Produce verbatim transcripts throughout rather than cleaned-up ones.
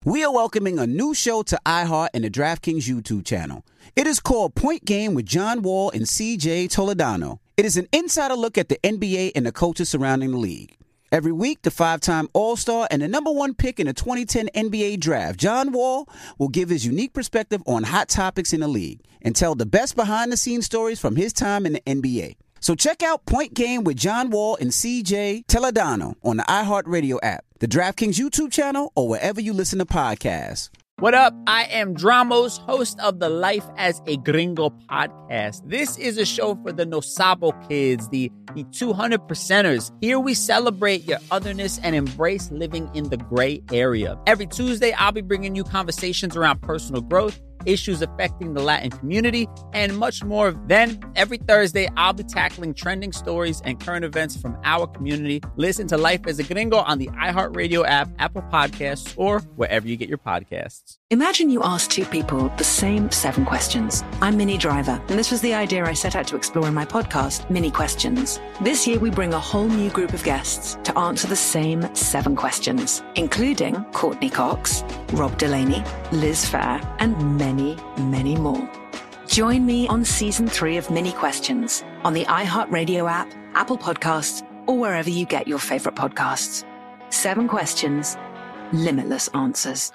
We are welcoming a new show to iHeart and the DraftKings YouTube channel. It is called Point Game with John Wall and C J Toledano. It is an insider look at the N B A and the coaches surrounding the league. Every week, the five-time All-Star and the number one pick in the twenty ten N B A Draft, John Wall, will give his unique perspective on hot topics in the league and tell the best behind-the-scenes stories from his time in the N B A. So check out Point Game with John Wall and C J Toledano on the iHeartRadio app, the DraftKings YouTube channel, or wherever you listen to podcasts. What up? I am Dramos, host of the Life as a Gringo podcast. This is a show for the No Sabo kids, the, the two hundred percenters. Here we celebrate your otherness and embrace living in the gray area. Every Tuesday, I'll be bringing you conversations around personal growth, issues affecting the Latin community, and much more. Then, every Thursday, I'll be tackling trending stories and current events from our community. Listen to Life as a Gringo on the iHeartRadio app, Apple Podcasts, or wherever you get your podcasts. Imagine you ask two people the same seven questions. I'm Minnie Driver, and this was the idea I set out to explore in my podcast, Minnie Questions. This year, we bring a whole new group of guests to answer the same seven questions, including Courtney Cox, Rob Delaney, Liz Phair, and many, many more. Join me on season three of Minnie Questions on the iHeartRadio app, Apple Podcasts, or wherever you get your favorite podcasts. Seven questions, limitless answers.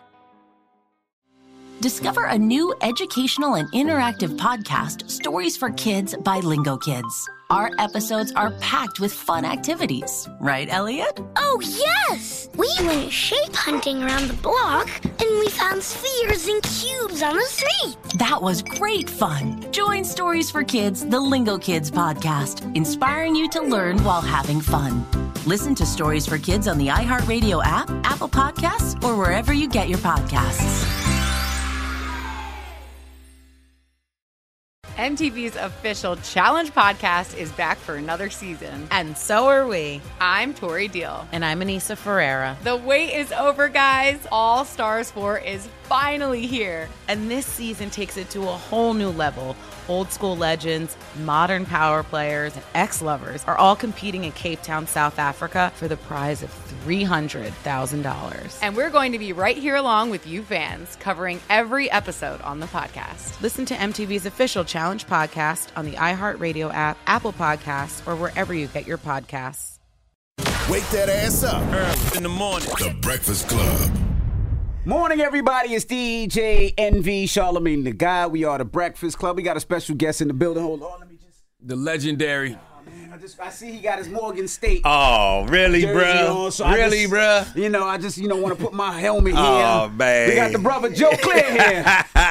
Discover a new educational and interactive podcast, Stories for Kids by Lingo Kids. Our episodes are packed with fun activities. Right, Elliot? Oh, yes! We went shape hunting around the block, and we found spheres and cubes on the street. That was great fun. Join Stories for Kids, the Lingo Kids podcast, inspiring you to learn while having fun. Listen to Stories for Kids on the iHeartRadio app, Apple Podcasts, or wherever you get your podcasts. M T V's official Challenge podcast is back for another season. And so are we. I'm Tori Deal. And I'm Anissa Ferreira. The wait is over, guys. All Stars four is finally here. And this season takes it to a whole new level. Old school legends, modern power players, and ex-lovers are all competing in Cape Town, South Africa for the prize of three hundred thousand dollars. And we're going to be right here along with you fans, covering every episode on the podcast. Listen to M T V's official Challenge podcast on the iHeartRadio app, Apple Podcasts, or wherever you get your podcasts. Wake that ass up. Early in the morning. The Breakfast Club. Morning, everybody. It's D J N V, Charlamagne the Guy. We are the Breakfast Club. We got a special guest in the building. Hold on, let me just... The legendary... I just I see he got his Morgan State. Oh, really, bro? So really, bro? You know, I just, you know, want to put my helmet here. Oh, man. We got the brother Joe Clear here.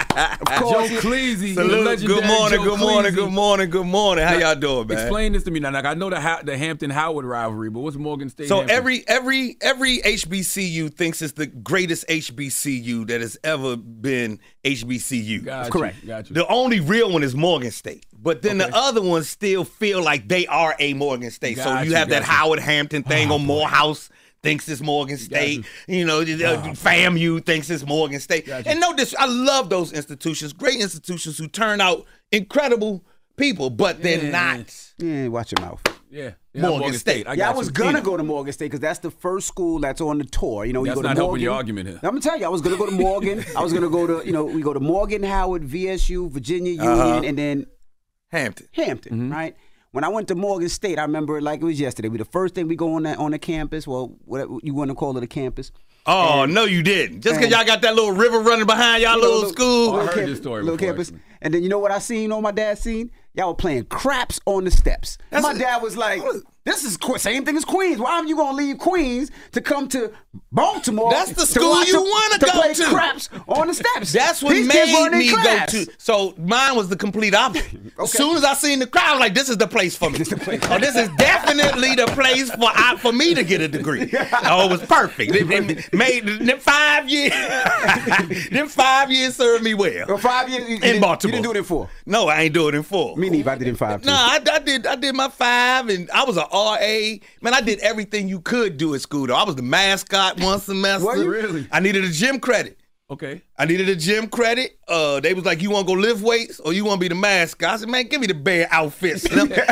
Of course. Joe Cleasy. Salute. Good morning, Joe good morning, Cleasy. good morning, good morning. How y'all doing, man? Explain this to me now. Like, I know the ha- the Hampton-Howard rivalry, but what's Morgan State? So Hampton? every every every H B C U thinks it's the greatest H B C U that has ever been H B C U. Got Correct. You, got you. The only real one is Morgan State. But then okay. the other ones still feel like they are a Morgan State. Got so you, you have that you. Howard Hampton thing, oh, or Morehouse thinks it's Morgan State. You. you know, oh, FAMU thinks it's Morgan State. And no, this I love those institutions, great institutions who turn out incredible people, but they're yeah. not. Yeah, watch your mouth. Yeah. yeah Morgan, Morgan State. State. I, yeah, I was going to go to Morgan State because that's the first school that's on the tour. You know, that's you go not to helping Morgan. your argument here. I'm going to tell you, I was going to go to Morgan. I was going to go to, you know, we go to Morgan, Howard, V S U, Virginia Union, uh-huh. and then Hampton. Hampton, mm-hmm. right? When I went to Morgan State, I remember it like it was yesterday. We the first thing we go on that on the campus, well, whatever you want to call it, a campus. Oh, and, no, you didn't. Just because y'all got that little river running behind y'all little, little school. Oh, I heard camp- this story little before. campus. And then you know what I seen on my dad's scene? Y'all were playing craps on the steps. That's my a, dad was like, this is qu- same thing as Queens. Why are you going to leave Queens to come to Baltimore? That's the school you want to go play to. Craps on the steps. That's what These made me class. go to. So mine was the complete opposite. Okay. As soon as I seen the crowd, I was like, this is the place for me. This, place. Oh, this is definitely the place for I, for me to get a degree. Oh, it was perfect. It, it made them five years. them five years served me well. well five years you, in you Baltimore. You didn't do it in four. No, I ain't doing it in four. Me neither. I did it in five. No, I, I did. I did my five, and I was an R A. Man, I did everything you could do at school. Though I was the mascot one semester. Were you really? I needed a gym credit. Okay. I needed a gym credit. Uh, they was like, you want to go lift weights or you want to be the mascot? I said, man, give me the bear outfits.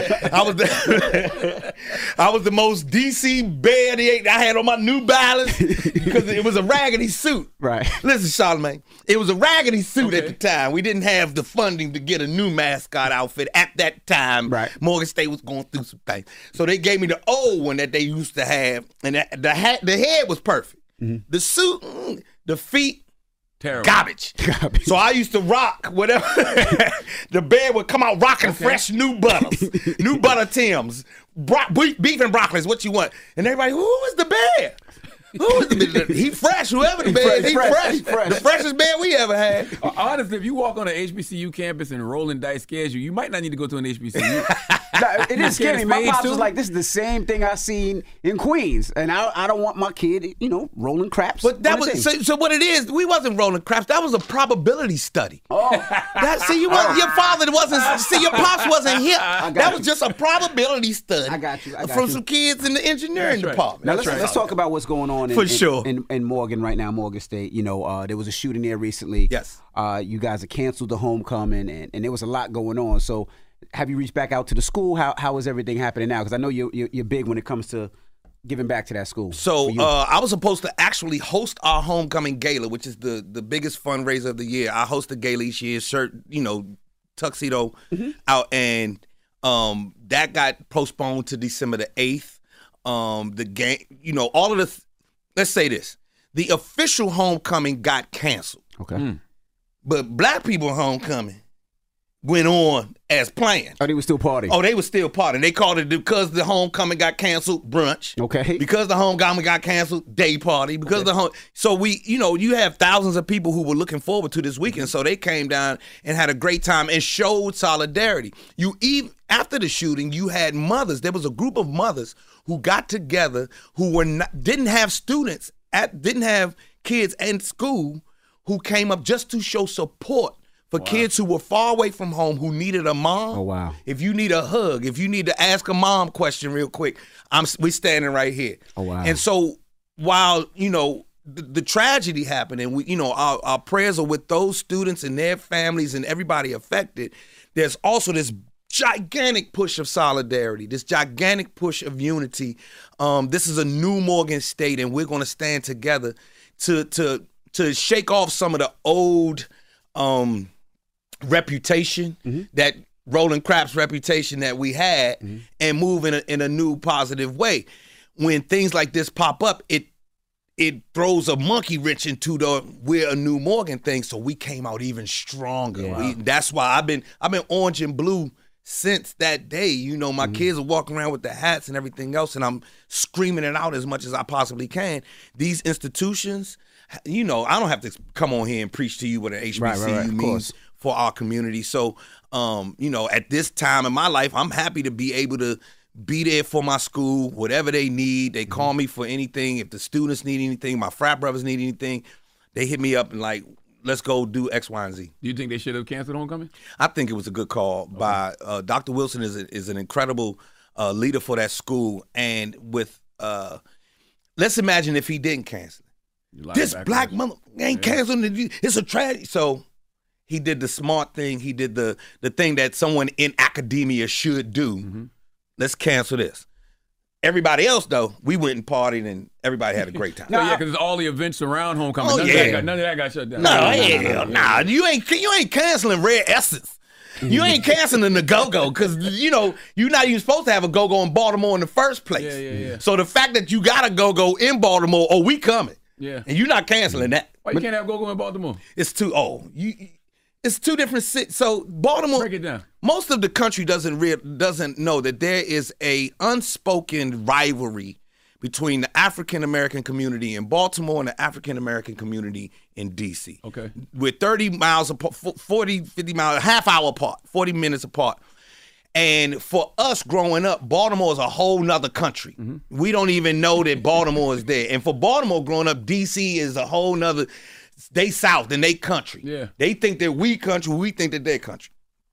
I was the, I was the most D C bear I had on my New Balance because it was a raggedy suit. Right. Listen, Charlamagne, it was a raggedy suit Okay. at the time. We didn't have the funding to get a new mascot outfit at that time. Right. Morgan State was going through some things. So they gave me the old one that they used to have, and that, the hat, the head was perfect. Mm-hmm. The suit, mm, the feet, Terrible. Garbage. Garbage. So I used to rock whatever. The bear would come out rocking okay. fresh new butters, new butter Tims, bro- beef and broccoli is what you want. And everybody, who is the bear? Who is the bear? He fresh, whoever the bear is, he fresh. fresh. fresh. The freshest bear we ever had. Uh, honestly, if you walk on an H B C U campus and rolling dice scares you, you might not need to go to an H B C U. No, it is scary. My pops was like, this is the same thing I seen in Queens. And I, I don't want my kid, you know, rolling craps. But that was, so, so what it is, we wasn't rolling craps. That was a probability study. Oh. That, see, you wasn't, your father wasn't, see, your pops wasn't here. That was just a probability study. I got you. I got from you. some kids in the engineering That's department. Now, let's, right. let's talk about what's going on in, For in, sure. in, in Morgan right now, Morgan State. You know, uh, there was a shooting there recently. Yes. Uh, you guys have canceled the homecoming, and, and there was a lot going on. So, have you reached back out to the school? How how is everything happening now? Because I know you're, you're you're big when it comes to giving back to that school. So uh, I was supposed to actually host our homecoming gala, which is the the biggest fundraiser of the year. I host the gala each year, shirt, you know, tuxedo mm-hmm. out, and um, that got postponed to December the eighth. Um, the game, you know, all of the. Th- let's say this: the official homecoming got canceled. Okay. Mm. But black people homecoming went on as planned. Oh, they were still partying? Oh, they were still partying. They called it, because the homecoming got canceled, brunch. Okay. Because the homecoming got canceled, day party. Because okay. the home, so we, you know, you have thousands of people who were looking forward to this weekend. So they came down and had a great time and showed solidarity. You even after the shooting, you had mothers. There was a group of mothers who got together who were not, didn't have students at, didn't have kids in school, who came up just to show support for wow. kids who were far away from home, who needed a mom. Oh, wow. If you need a hug, if you need to ask a mom question real quick, I'm we standing right here. Oh, wow. And so while, you know, the, the tragedy happened, and we, you know, our, our prayers are with those students and their families and everybody affected, there's also this gigantic push of solidarity, this gigantic push of unity. Um, this is a new Morgan State, and we're going to stand together to to to shake off some of the old um, reputation, mm-hmm. that rolling craps reputation that we had, mm-hmm. and move in a, in a new positive way. When things like this pop up, it it throws a monkey wrench into the we're a new Morgan thing. So we came out even stronger. Yeah. We, that's why I've been I've been orange and blue since that day. You know, my mm-hmm. kids are walking around with the hats and everything else, and I'm screaming it out as much as I possibly can. These institutions, you know, I don't have to come on here and preach to you what an H B C U right, right, right. means for our community. So, um, you know, at this time in my life, I'm happy to be able to be there for my school, whatever they need. They mm-hmm. call me for anything. If the students need anything, my frat brothers need anything, they hit me up and like, let's go do X, Y, and Z. Do you think they should have canceled homecoming? I think it was a good call okay. by uh, Doctor Wilson is a, is an incredible uh, leader for that school. And with, uh, let's imagine if he didn't cancel. This black mother ain't yeah. canceling. It's a tragedy. So he did the smart thing. He did the the thing that someone in academia should do. Mm-hmm. Let's cancel this. Everybody else, though, we went and partied, and everybody had a great time. no, yeah, because all the events around homecoming. Oh, none, yeah. of that got, none of that got shut down. No, no, hell no, no, no, no. You ain't you ain't canceling Red Essence. You ain't canceling the go-go because, you know, you're not even supposed to have a go-go in Baltimore in the first place. Yeah, yeah, yeah. So the fact that you got a go-go in Baltimore, oh, we coming. Yeah. And you're not canceling that. Why you can't have go-go in Baltimore? It's too, oh, you, it's two different cities. So Baltimore, break it down. Most of the country doesn't re- doesn't know that there is a unspoken rivalry between the African-American community in Baltimore and the African-American community in D C. Okay. We're thirty miles apart, forty, fifty miles, half hour apart, forty minutes apart. And for us growing up, Baltimore is a whole nother country. Mm-hmm. We don't even know that Baltimore is there. And for Baltimore growing up, D C is a whole nother, they South and they country. Yeah. They think that we country, we think that they country.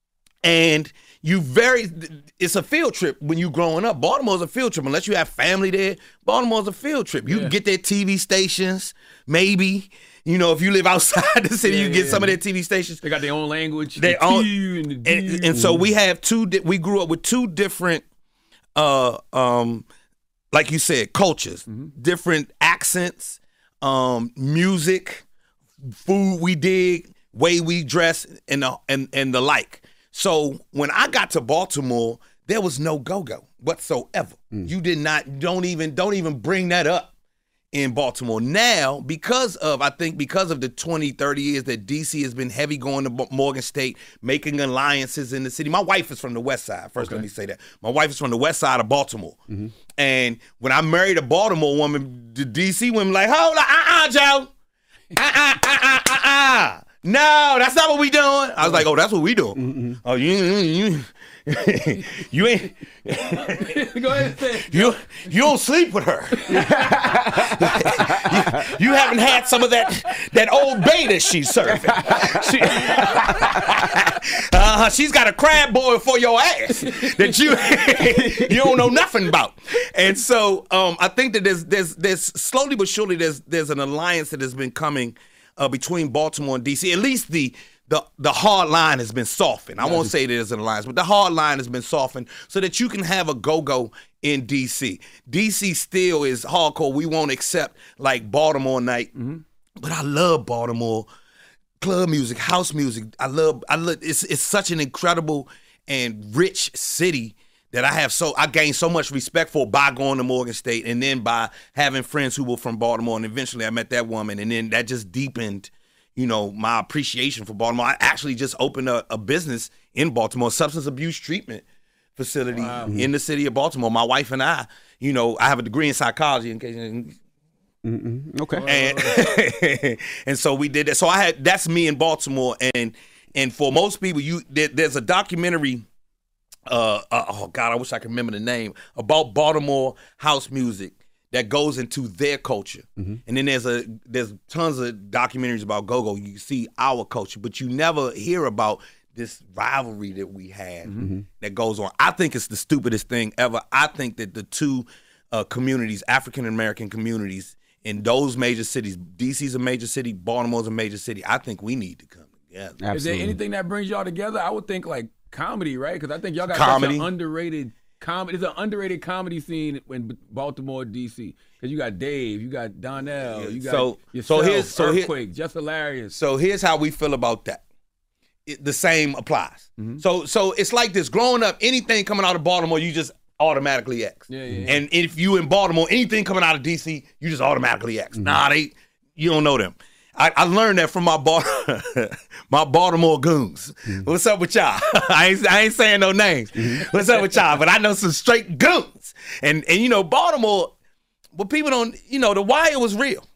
And you very, it's a field trip when you growing up. Baltimore's a field trip. Unless you have family there, Baltimore's a field trip. You yeah. can get their T V stations, maybe. You know, if you live outside the city, Yeah, you get yeah, some of yeah. their T V stations. They got their own language. They the own, T and, the D. and, and so we have two. di- We grew up with two different, uh, um, like you said, cultures, Mm-hmm. different accents, um, music, food we dig, way we dress, and the and and the like. So when I got to Baltimore, there was no go-go whatsoever. You did not. Don't even. Don't even bring that up in Baltimore. Now, because of, I think because of the twenty, thirty years that D C has been heavy going to Bo- Morgan State, making alliances in the city. My wife is from the west side. First, Okay. let me say that. My wife is from the west side of Baltimore. And when I married a Baltimore woman, the D C women like, hold on, uh-uh, Joe. Uh-uh, uh-uh, uh-uh. No, that's not what we doing. I was like, oh, that's what we doing. Oh, you, you, you, you ain't. Go ahead and say it. You you don't sleep with her. you, you haven't had some of that that old beta she's serving. She, uh, she's got a crab boil for your ass that you you don't know nothing about. And so um, I think that there's there's there's slowly but surely there's there's an alliance that has been coming uh, between Baltimore and D C. At least the The the hard line has been softened. I won't say there's an alliance, but the hard line has been softened so that you can have a go-go in D C. D C still is hardcore. We won't accept like Baltimore night, but I love Baltimore club music, house music. I love. I love. It's it's such an incredible and rich city that I have so I gained so much respect for by going to Morgan State and then by having friends who were from Baltimore, and eventually I met that woman, and then that just deepened, you know, my appreciation for Baltimore. I actually just opened a, a business in Baltimore, a substance abuse treatment facility Wow. in the city of Baltimore. My wife and I, you know, I have a degree in psychology in case. Mm-mm. Okay. And and so we did that. So I had that's me in Baltimore, and and for most people, you there, there's a documentary. Uh, uh, oh God, I wish I could remember the name about Baltimore house music that goes into their culture. Mm-hmm. And then there's a there's tons of documentaries about go-go. You see our culture, but you never hear about this rivalry that we have Mm-hmm. that goes on. I think it's the stupidest thing ever. I think that the two uh, communities, African American communities in those major cities, D C's a major city, Baltimore's a major city, I think we need to come together. Absolutely. Is there anything that brings y'all together? I would think like comedy, right? Because I think y'all got Comedy. such an underrated comedy. It's an underrated comedy scene in Baltimore, D C. Because you got Dave, you got Donnell, you got So- yourself, so here's- so here- Earthquake, Just Hilarious. So here's how we feel about that. It, the same applies. So so it's like this. Growing up, anything coming out of Baltimore, you just automatically X. Yeah, yeah, yeah. And if you in Baltimore, anything coming out of D C, you just automatically X. Nah, they you don't know them. I, I learned that from my Bal- my Baltimore goons. What's up with y'all? I ain't I ain't saying no names. What's up with y'all? But I know some straight goons. And and you know Baltimore, but people don't. You know the Wire was real.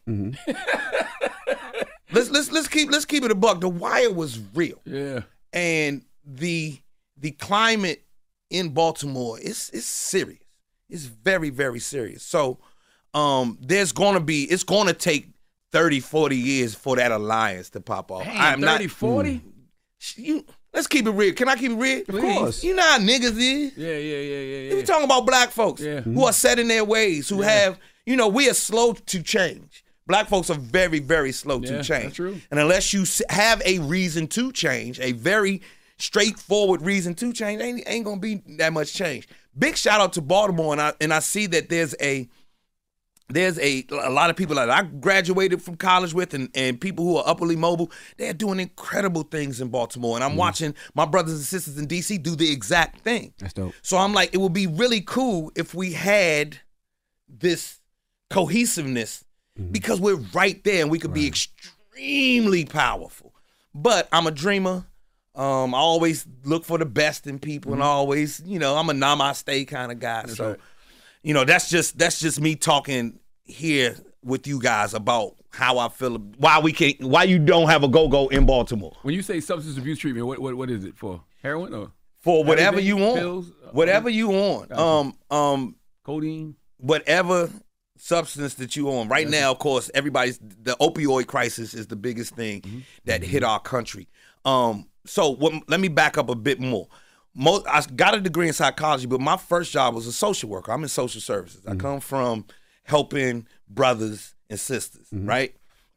let's let's let's keep let's keep it a buck. The Wire was real. Yeah. And the the climate in Baltimore is is serious. It's very, very serious. So um, there's gonna be it's gonna take thirty, forty years for that alliance to pop off. Damn, thirty, forty? You, let's keep it real. Can I keep it real? Of course. You know how niggas is. Yeah, yeah, yeah, yeah, yeah. We're talking about black folks Yeah. who are set in their ways, who have, you know, we are slow to change. Black folks are very, very slow Yeah, to change. that's true. And unless you s- have a reason to change, a very straightforward reason to change, ain't, ain't gonna be that much change. Big shout out to Baltimore, and I and I see that there's a there's a, a lot of people that I graduated from college with and, and people who are upperly mobile, they're doing incredible things in Baltimore. And I'm watching my brothers and sisters in D C do the exact thing. That's dope. So I'm like, it would be really cool if we had this cohesiveness because we're right there and we could be extremely powerful. But I'm a dreamer. Um, I always look for the best in people and I always, you know, I'm a namaste kind of guy. So, right. you know, that's just that's just me talking here with you guys about how I feel, why we can't, why you don't have a go-go in Baltimore. When you say substance abuse treatment, what what, what is it for? Heroin or For whatever everything? you want. Pills? Whatever you want. Gotcha. Um, um, Codeine? whatever substance that you on. Right now, of course, everybody's the opioid crisis is the biggest thing Mm-hmm. that hit our country. Um, so what, let me back up a bit more. Most, I got a degree in psychology, but my first job was a social worker. I'm in social services. I come from helping brothers and sisters, right?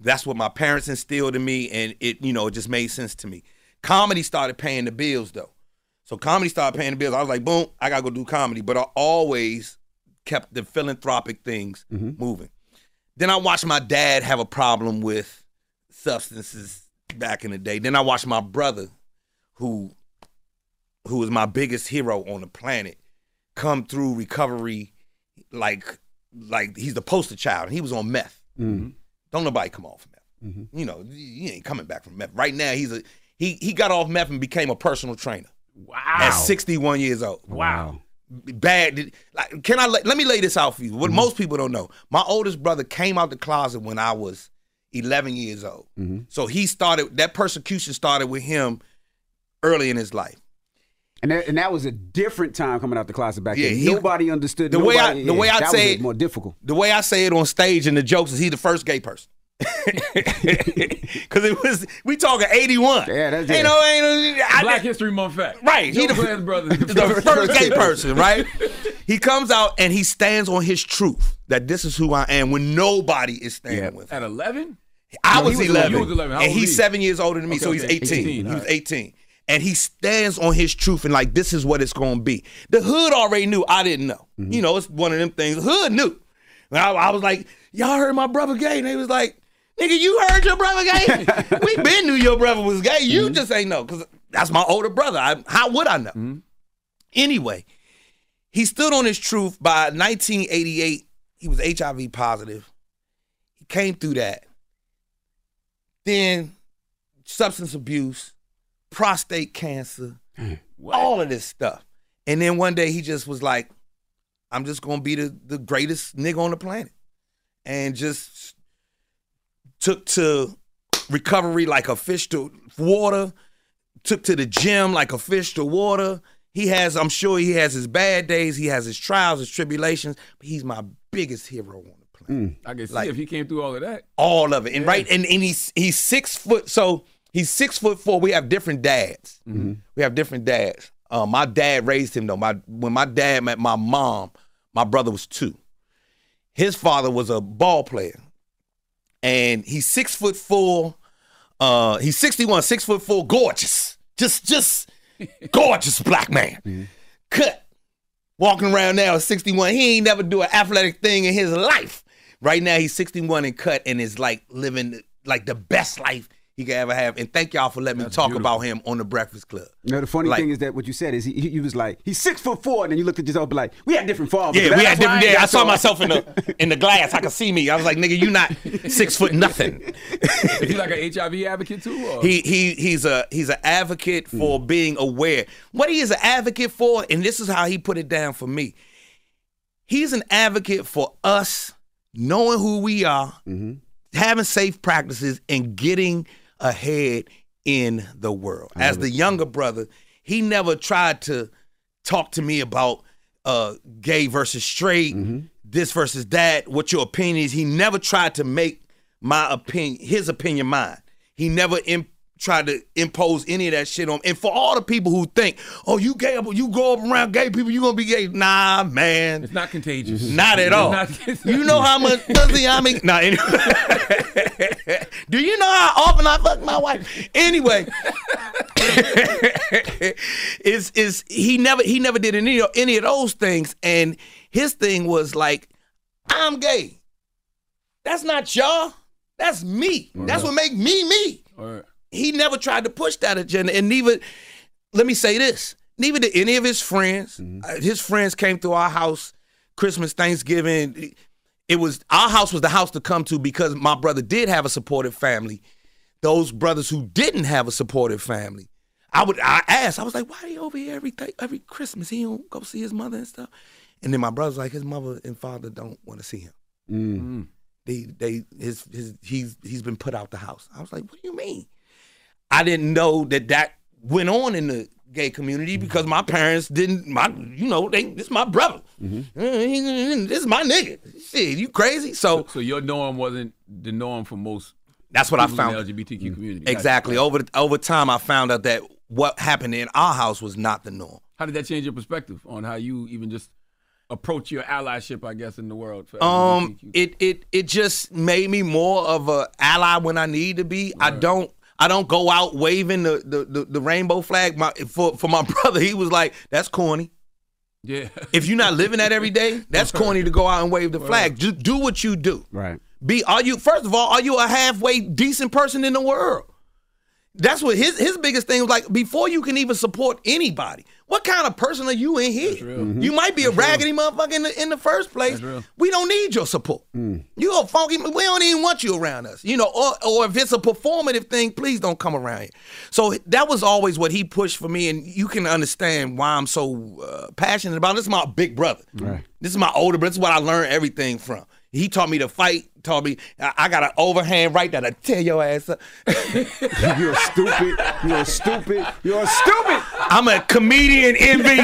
That's what my parents instilled in me, and it, you know, it just made sense to me. Comedy started paying the bills, though. So comedy started paying the bills. I was like, boom, I got to go do comedy. But I always kept the philanthropic things mm-hmm. moving. Then I watched my dad have a problem with substances back in the day. Then I watched my brother, who, who was my biggest hero on the planet, come through recovery like like he's the poster child. He was on meth. Mm-hmm. Don't nobody come off meth. Mm-hmm. You know, he ain't coming back from meth. Right now, he's a he he got off meth and became a personal trainer. Wow. At sixty-one years old. Wow. Bad. Like, can I let me lay this out for you? What mm-hmm. most people don't know. My oldest brother came out the closet when I was eleven years old. Mm-hmm. So he started, that persecution started with him early in his life. And that, and that was a different time coming out the closet back yeah, then. He, Nobody understood. The nobody, way I, the yeah, way I that say was it, more difficult. The way I say it on stage in the jokes is he the first gay person. Because it was, we talking eighty-one. Yeah, that's it. You know, ain't, I, Black I, History Month fact. Right. He the, brother. the first gay person, right? He comes out and he stands on his truth that this is who I am when nobody is standing yeah. with him. At eleven? I no, was, was eleven. eleven. Was eleven. And he's he? seven years older than me, okay, so he's okay. eighteen. eighteen. He was right. eighteen. And he stands on his truth and like, this is what it's going to be. The hood already knew. I didn't know. Mm-hmm. You know, it's one of them things. The hood knew. And I, I was like, y'all heard my brother gay? And they was like, nigga, you heard your brother gay? We been knew your brother was gay. You mm-hmm. just ain't know. Because that's my older brother. I, how would I know? Mm-hmm. Anyway, he stood on his truth. By nineteen eighty-eight, he was H I V positive. He came through that. Then substance abuse, prostate cancer, what? all of this stuff. And then one day he just was like, I'm just going to be the, the greatest nigga on the planet. And just took to recovery like a fish to water, took to the gym like a fish to water. He has, I'm sure he has his bad days, he has his trials, his tribulations, but he's my biggest hero on the planet. Mm. I can see like, if he came through all of that. All of it. And yeah. right, and, and he's he's six foot, so he's six foot four. We have different dads. Mm-hmm. We have different dads. Um, my dad raised him though. My when my dad met my mom, my brother was two. His father was a ball player. And he's six foot four. Uh, he's sixty-one, six foot four, gorgeous. Just, just gorgeous black man. Mm-hmm. Cut. Walking around now at sixty-one. He ain't never do an athletic thing in his life. Right now he's sixty-one and cut and is like living like the best life he could ever have. And thank y'all for letting That's me talk beautiful. about him on the Breakfast Club. You know, the funny like, thing is that what you said is he, he was like, he's six foot four, and then you looked at yourself and be like, we had different fathers. Yeah, we had different, yeah, I saw myself in the in the glass. I could see me. I was like, nigga, you not six foot nothing. Is he like an H I V advocate too? Or? He he he's a he's an advocate for mm. being aware. What he is an advocate for, and this is how he put it down for me. He's an advocate for us knowing who we are, mm-hmm. having safe practices, and getting ahead in the world. As the younger brother, he never tried to talk to me about uh, gay versus straight, mm-hmm. this versus that, what your opinion is. He never tried to make my opinion, his opinion mine. He never imp- tried to impose any of that shit on me. And for all the people who think, oh, you gay, you grow up around gay people, you gonna be gay. Nah, man. It's not contagious. Not at all. Not, you know how much pussy I mean? Nah, anyway. Do you know how often I fuck my wife? Anyway, is is he never he never did any any of those things, and his thing was like, I'm gay. That's not y'all. That's me. Right. That's what make me me. Right. He never tried to push that agenda, and neither. Let me say this: neither did any of his friends. Mm-hmm. Uh, his friends came through our house, Christmas, Thanksgiving. It was our house was the house to come to because my brother did have a supportive family. Those brothers who didn't have a supportive family, I would I asked, I was like, why are he over here every th- every Christmas? He don't go see his mother and stuff. And then my brother's like, his mother and father don't want to see him. Mm. They they his his he's he's been put out the house. I was like, what do you mean? I didn't know that that went on in the gay community because my parents didn't, my, you know, they, this is my brother. Mm-hmm. This is my nigga. Shit, you crazy? So, so, so your norm wasn't the norm for most. That's what I found. In the L G B T Q mm-hmm. community. Exactly. Over over time, I found out that what happened in our house was not the norm. How did that change your perspective on how you even just approach your allyship, I guess, in the world? For um, it it it just made me more of a ally when I need to be. Right. I don't I don't go out waving the the, the, the rainbow flag. My for for my brother, he was like, "That's corny." Yeah. If you're not living that every day, that's corny to go out and wave the flag. Just do what you do. Right. Be are you first of all, are you a halfway decent person in the world? That's what his his biggest thing was like. Before you can even support anybody, what kind of person are you in here? Mm-hmm. You might be That's a raggedy real. motherfucker in the, in the first place. We don't need your support. Mm. You a funky. We don't even want you around us. You know, or or if it's a performative thing, please don't come around here. So that was always what he pushed for me, and you can understand why I'm so uh, passionate about it. This is my big brother. Right. This is my older brother. This is what I learned everything from. He taught me to fight, taught me, I got an overhand right that'll tear your ass up. You're stupid. You're stupid. You're stupid. I'm a comedian, Envy.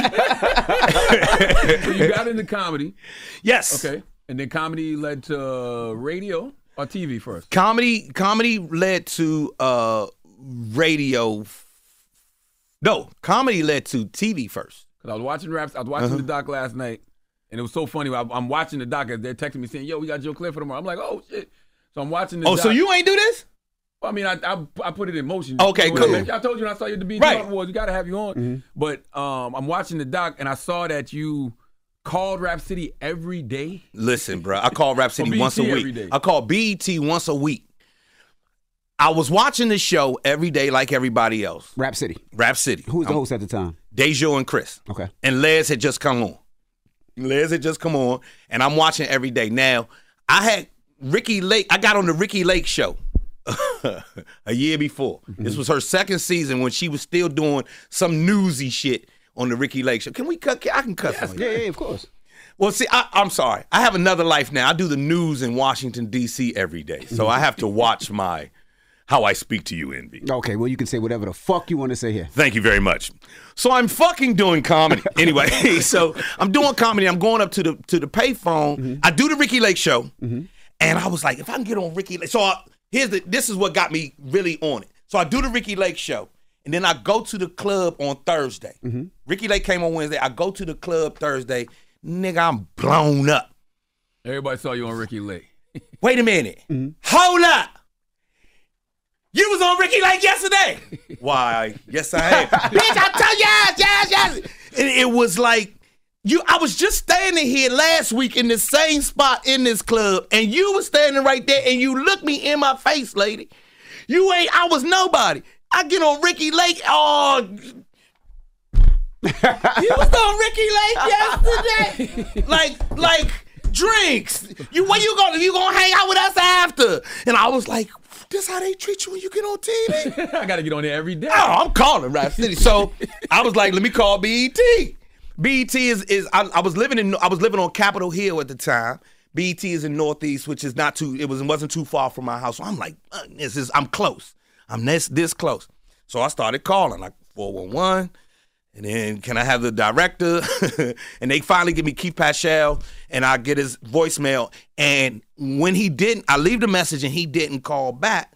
So you got into comedy. Yes. Okay. And then comedy led to radio or T V first? Comedy comedy led to uh, radio. No, comedy led to T V first. Because I was watching raps. I was watching Uh-huh. the doc last night. And it was so funny. I, I'm watching the doc. They're texting me saying, yo, we got Joe Clair for tomorrow. I'm like, oh, shit. So I'm watching the Oh, doc. so you ain't do this? Well, I mean, I, I I put it in motion. Okay, You know, cool. I, I told you when I saw you at the B E T Right. Awards, you got to have you on. Mm-hmm. But um, I'm watching the doc, and I saw that you called Rap City every day. Listen, bro, I call Rap City Or B E T once a every week. day. I call B E T once a week. I was watching the show every day like everybody else. Rap City. Rap City. Who was the Um, host at the time? Dejo and Chris. Okay. And Les had just come on. Les had just come on, and I'm watching every day. Now, I had Ricky Lake. I got on the Ricky Lake show a year before. Mm-hmm. This was her second season when she was still doing some newsy shit on the Ricky Lake show. Can we cut? I can cut. Yes, yeah, yeah, of course. Well, see, I, I'm sorry. I have another life now. I do the news in Washington, D C every day, so I have to watch my how I speak to you, Envy. Okay, well, you can say whatever the fuck you want to say here. Thank you very much. So I'm fucking doing comedy. Anyway, so I'm doing comedy. I'm going up to the to the payphone. Mm-hmm. I do the Ricky Lake show, mm-hmm. and I was like, if I can get on Ricky Lake. So I, here's the. This is what got me really on it. So I do the Ricky Lake show, and then I go to the club on Thursday. Mm-hmm. Ricky Lake came on Wednesday. I go to the club Thursday. Nigga, I'm blown up. Everybody saw you on Ricky Lake. Wait a minute. Mm-hmm. Hold up. You was on Ricky Lake yesterday. Why? Yes, I am. Bitch, I tell you, yes, yes, yes. And it was like, you. I was just standing here last week in the same spot in this club, and you was standing right there, and you looked me in my face, lady. You ain't, I was nobody. I get on Ricky Lake, oh. You was on Ricky Lake yesterday. like, like drinks. You where you gonna you gonna hang out with us after? And I was like, this how they treat you when you get on T V? I gotta get on there every day. Oh, I'm calling Rap City. So I was like, let me call B E T. B E T is is I, I was living in I was living on Capitol Hill at the time. B E T is in Northeast, which is not too it was wasn't too far from my house. So I'm like, uh, this is I'm close. I'm this this close. So I started calling like four one one. And then, can I have the director? And they finally give me Keith Paschal, and I get his voicemail. And when he didn't, I leave the message, and he didn't call back.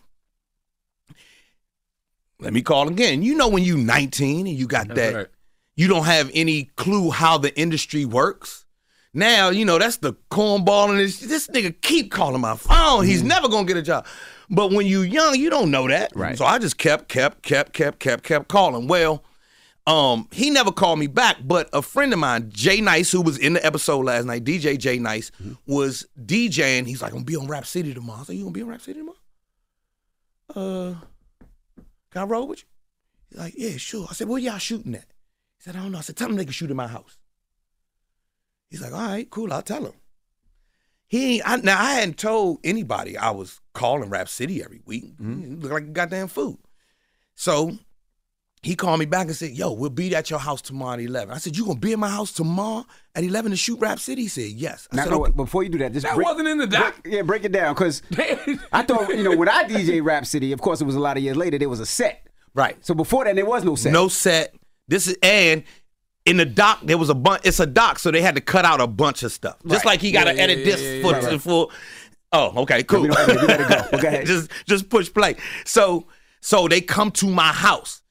Let me call again. You know when you nineteen and you got That's that, right. you don't have any clue how the industry works. Now, you know, that's the cornball, and this, this nigga keep calling my phone. He's never going to get a job. But when you young, you don't know that. Right. So I just kept, kept, kept, kept, kept, kept calling. Well, Um, he never called me back, but a friend of mine, Jay Nice, who was in the episode last night, D J Jay Nice, mm-hmm. was DJing. He's like, I'm gonna be on Rap City tomorrow. I said, you gonna be on Rap City tomorrow? Uh, can I roll with you? He's like, yeah, sure. I said, where y'all shooting at? He said, I don't know. I said, tell them they can shoot in my house. He's like, all right, cool, I'll tell him. He ain't, I, now I hadn't told anybody I was calling Rap City every week. Mm-hmm. It looked like goddamn food. So he called me back and said, yo, we'll be at your house tomorrow at eleven. I said, you gonna be in my house tomorrow at eleven to shoot Rap City? He said, yes. I now, said, no, okay. before you do that, just That break, wasn't in the doc. break- yeah, break it down, because I thought, you know, when I D J Rap City, of course, it was a lot of years later, there was a set. Right. So before that, there was no set. No set. This is, and in the doc, there was a bunch, it's a doc, so they had to cut out a bunch of stuff. Just Right. like he got to Yeah, edit yeah, this yeah, yeah, footage right. in full. Oh, okay, cool. We don't edit it, we let it go. Well, go ahead. just, just push play. So, so they come to my house.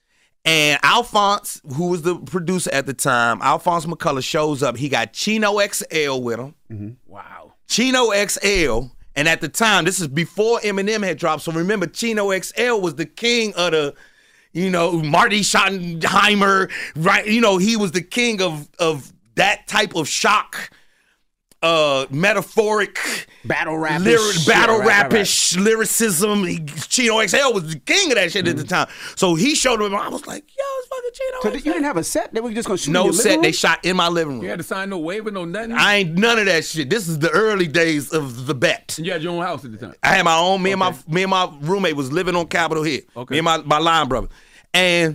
And Alphonse, who was the producer at the time, Alphonse McCullough shows up. He got Chino X L with him. Mm-hmm. Wow. Chino X L. And at the time, this is before Eminem had dropped. So remember, Chino X L was the king of the, you know, Marty Schottenheimer, right? You know, he was the king of of that type of shock, uh, metaphoric, battle rap, lyric, battle yeah, right, rapish right, right. lyricism. He, Chino X L was the king of that shit mm-hmm. at the time. So he showed him. I was like, yo, it's fucking Chino. So X L. You didn't have a set? They were just gonna shoot no in your set. living room? They shot in my living room. You had to sign no waiver, no nothing. I ain't none of that shit. This is the early days of the bet. And you had your own house at the time. I had my own. Me okay. and my me and my roommate was living on Capitol Hill. Okay. Me and my my line brother, and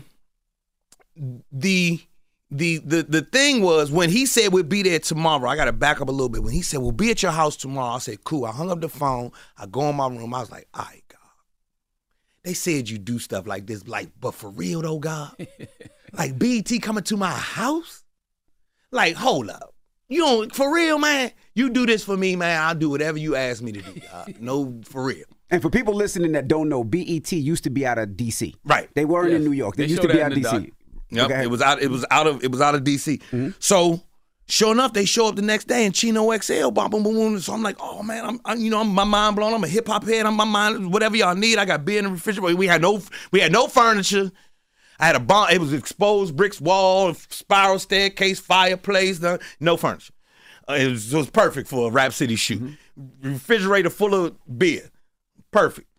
the. The the the thing was, when he said we'll be there tomorrow, I got to back up a little bit. When he said we'll be at your house tomorrow, I said, cool. I hung up the phone. I go in my room. I was like, all right, God. They said you do stuff like this, like, but for real though, God? Like B E T coming to my house? Like, hold up. You don't, for real, man? You do this for me, man. I'll do whatever you ask me to do, God. No, for real. And for people listening that don't know, B E T used to be out of D C. Right. They weren't yes. in New York. They, they used to be out of D C. Doc. Yep, okay. it was out. It was out of. It was out of D C. Mm-hmm. So, sure enough, they show up the next day, and Chino X L, boom, boom, boom, boom. So I'm like, oh man, I'm, I'm you know, I'm my mind blown. I'm a hip hop head. I'm my mind, whatever y'all need. I got beer in the refrigerator. We had no, we had no furniture. I had a bomb. It was exposed bricks wall, spiral staircase, fireplace. No, no furniture. Uh, it, was, it was perfect for a Rap City shoot. Mm-hmm. Refrigerator full of beer, perfect.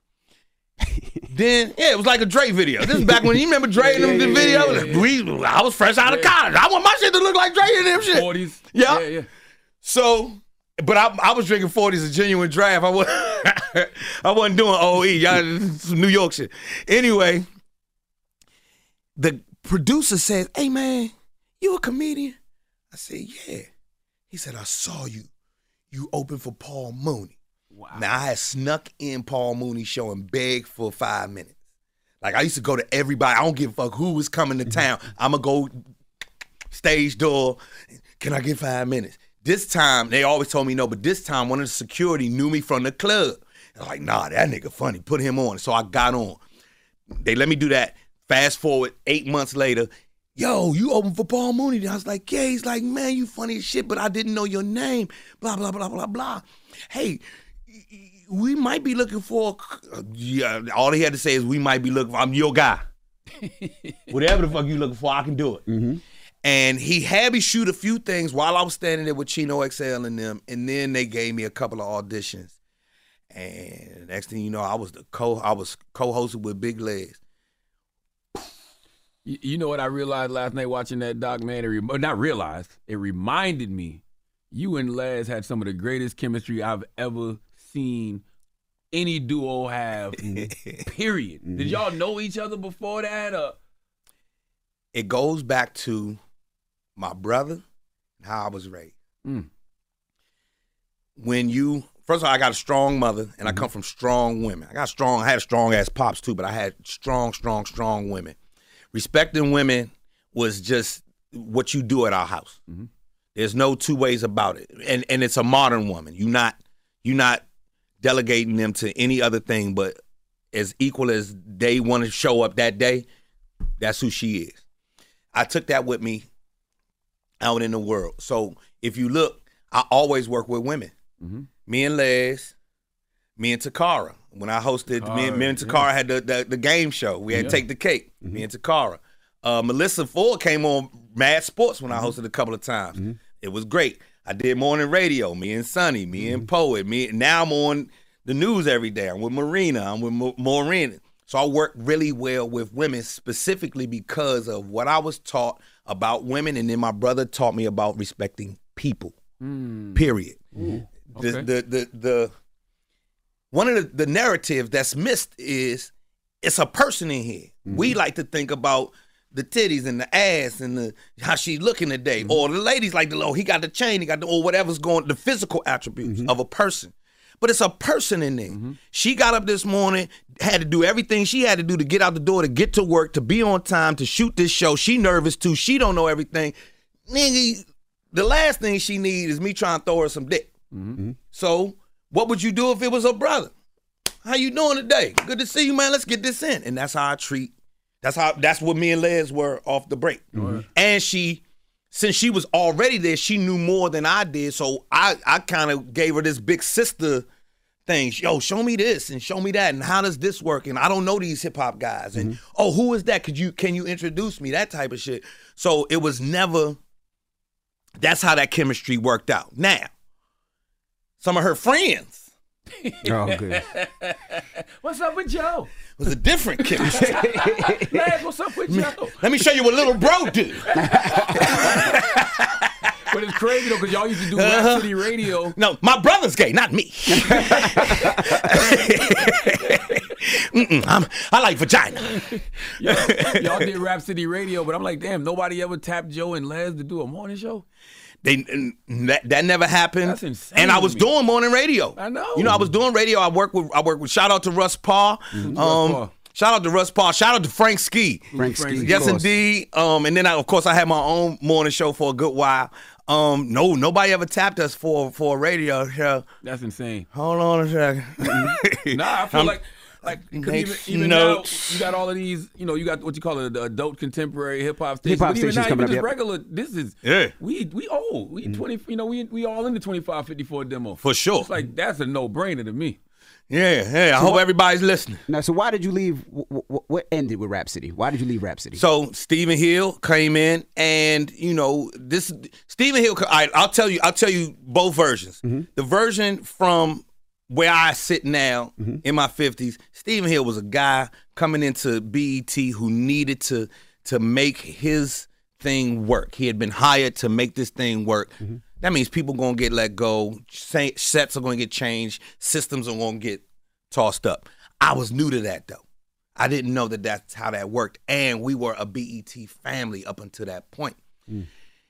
Then, yeah, it was like a Dre video. This is back when, you remember Dre in yeah, the yeah, video? Yeah, yeah. We, I was fresh out of college. I want my shit to look like Dre in them shit. forties. Yeah. yeah, yeah. So, but I, I was drinking forties, a genuine draft. I wasn't, I wasn't doing O E, y'all, some New York shit. Anyway, the producer says, hey, man, you a comedian? I said, yeah. He said, I saw you. You opened for Paul Mooney. Wow. Now, I had snuck in Paul Mooney's show and begged for five minutes. Like, I used to go to everybody. I don't give a fuck who was coming to town. I'm going to go stage door. Can I get five minutes? This time, they always told me no, but this time, one of the security knew me from the club. And I'm like, nah, that nigga funny. Put him on. So I got on. They let me do that. Fast forward, eight months later, yo, you open for Paul Mooney. I was like, yeah. He's like, man, you funny as shit, but I didn't know your name. Blah, blah, blah, blah, blah. Hey, we might be looking for, uh, yeah, all he had to say is we might be looking for, I'm your guy. Whatever the fuck you looking for, I can do it. Mm-hmm. And he had me shoot a few things while I was standing there with Chino X L and them, and then they gave me a couple of auditions. And next thing you know, I was the co I was co-hosted with Big Legs. You, you know what I realized last night watching that documentary? Not realized, it reminded me, you and Les had some of the greatest chemistry I've ever seen any duo have, period. Did y'all know each other before that? Or? It goes back to my brother and how I was raised. Mm. When you, first of all, I got a strong mother, and mm-hmm. I come from strong women. I got strong, I had strong ass pops too, but I had strong, strong, strong women. Respecting women was just what you do at our house. Mm-hmm. There's no two ways about it. And and it's a modern woman. You're not, you're not delegating them to any other thing, but as equal as they want to show up that day, that's who she is. I took that with me out in the world. So if you look, I always work with women. Mm-hmm. Me and Les, me and Takara. When I hosted, Takara, me, me and Takara yeah. had the, the the game show. We had yeah. Take the Cake. Mm-hmm. Me and Takara. Uh, Melissa Ford came on Mad Sports when I hosted a couple of times. Mm-hmm. It was great. I did morning radio. Me and Sonny. Me mm-hmm. and Poet. Me now I'm on the news every day. I'm with Marina. I'm with Ma- Maureen. So I work really well with women specifically because of what I was taught about women, and then my brother taught me about respecting people. Mm. Period. Ooh. The, Okay. the the the one of the, the narratives that's missed is it's a person in here. Mm-hmm. We like to think about the titties and the ass and the how she looking today, Mm-hmm. or the ladies like the oh he got the chain, he got the or whatever's going the physical attributes Mm-hmm. of a person. But it's a person in there. Mm-hmm. She got up this morning, had to do everything she had to do to get out the door, to get to work, to be on time, to shoot this show. She nervous too. She don't know everything. Nigga, the last thing she needs is me trying to throw her some dick. Mm-hmm. So what would you do if it was her brother? How you doing today? Good to see you, man. Let's get this in. And that's how I treat That's how. That's what me and Les were off the break. Mm-hmm. And she, since she was already there, she knew more than I did. So I, I kind of gave her this big sister thing. Yo, show me this and show me that, and how does this work? And I don't know these hip hop guys. And Mm-hmm. oh, who is that? Could you can you introduce me? That type of shit. So it was never. That's how that chemistry worked out. Now, some of her friends. Oh, good. What's up with Joe? Was a different chemistry. Laz, what's up with Joe? Let me show you what little bro do. But it's crazy though, because y'all used to do Rap Uh-huh. City Radio. No, my brother's gay, not me. Mm-mm, I'm, I like vagina. Y'all, y'all did Rap City Radio, but I'm like, damn, nobody ever tapped Joe and Les to do a morning show? They that, that never happened. That's insane And I to was me. doing morning radio. I know. You know, I was doing radio. I work with I work with shout out to Russ Paul. Mm-hmm. Um, Russ Paul. Shout out to Russ Paul. Shout out to Frank Ski. Frank Frank Ski. Ski. Yes, of course. indeed. Um, and then I, of course I had my own morning show for a good while. Um, no, nobody ever tapped us for for a radio show. That's insane. Hold on a second. Nah, I feel I'm- like like because Make even, even now notes. you got all of these, you know, you got what you call it, the adult contemporary hip hop stations. Hip-hop But even stations now, coming even up, just yep. regular, this is Yeah. we we old. We twenty, you know, we we all in the twenty-five fifty-four demo. For sure. It's like that's a no brainer to me. Yeah, yeah. I hope everybody's listening. Now, so why did you leave? What, what ended with Rap City? Why did you leave Rap City? So Stephen Hill came in, and you know this Stephen Hill. I, I'll tell you. I'll tell you both versions. Mm-hmm. The version from where I sit now Mm-hmm. in my fifties. Stephen Hill was a guy coming into B E T who needed to to make his thing work. He had been hired to make this thing work. Mm-hmm. That means people gonna get let go. Sa- Sets are gonna get changed. Systems are gonna get tossed up. I was new to that though. I didn't know that that's how that worked. And we were a B E T family up until that point. Mm.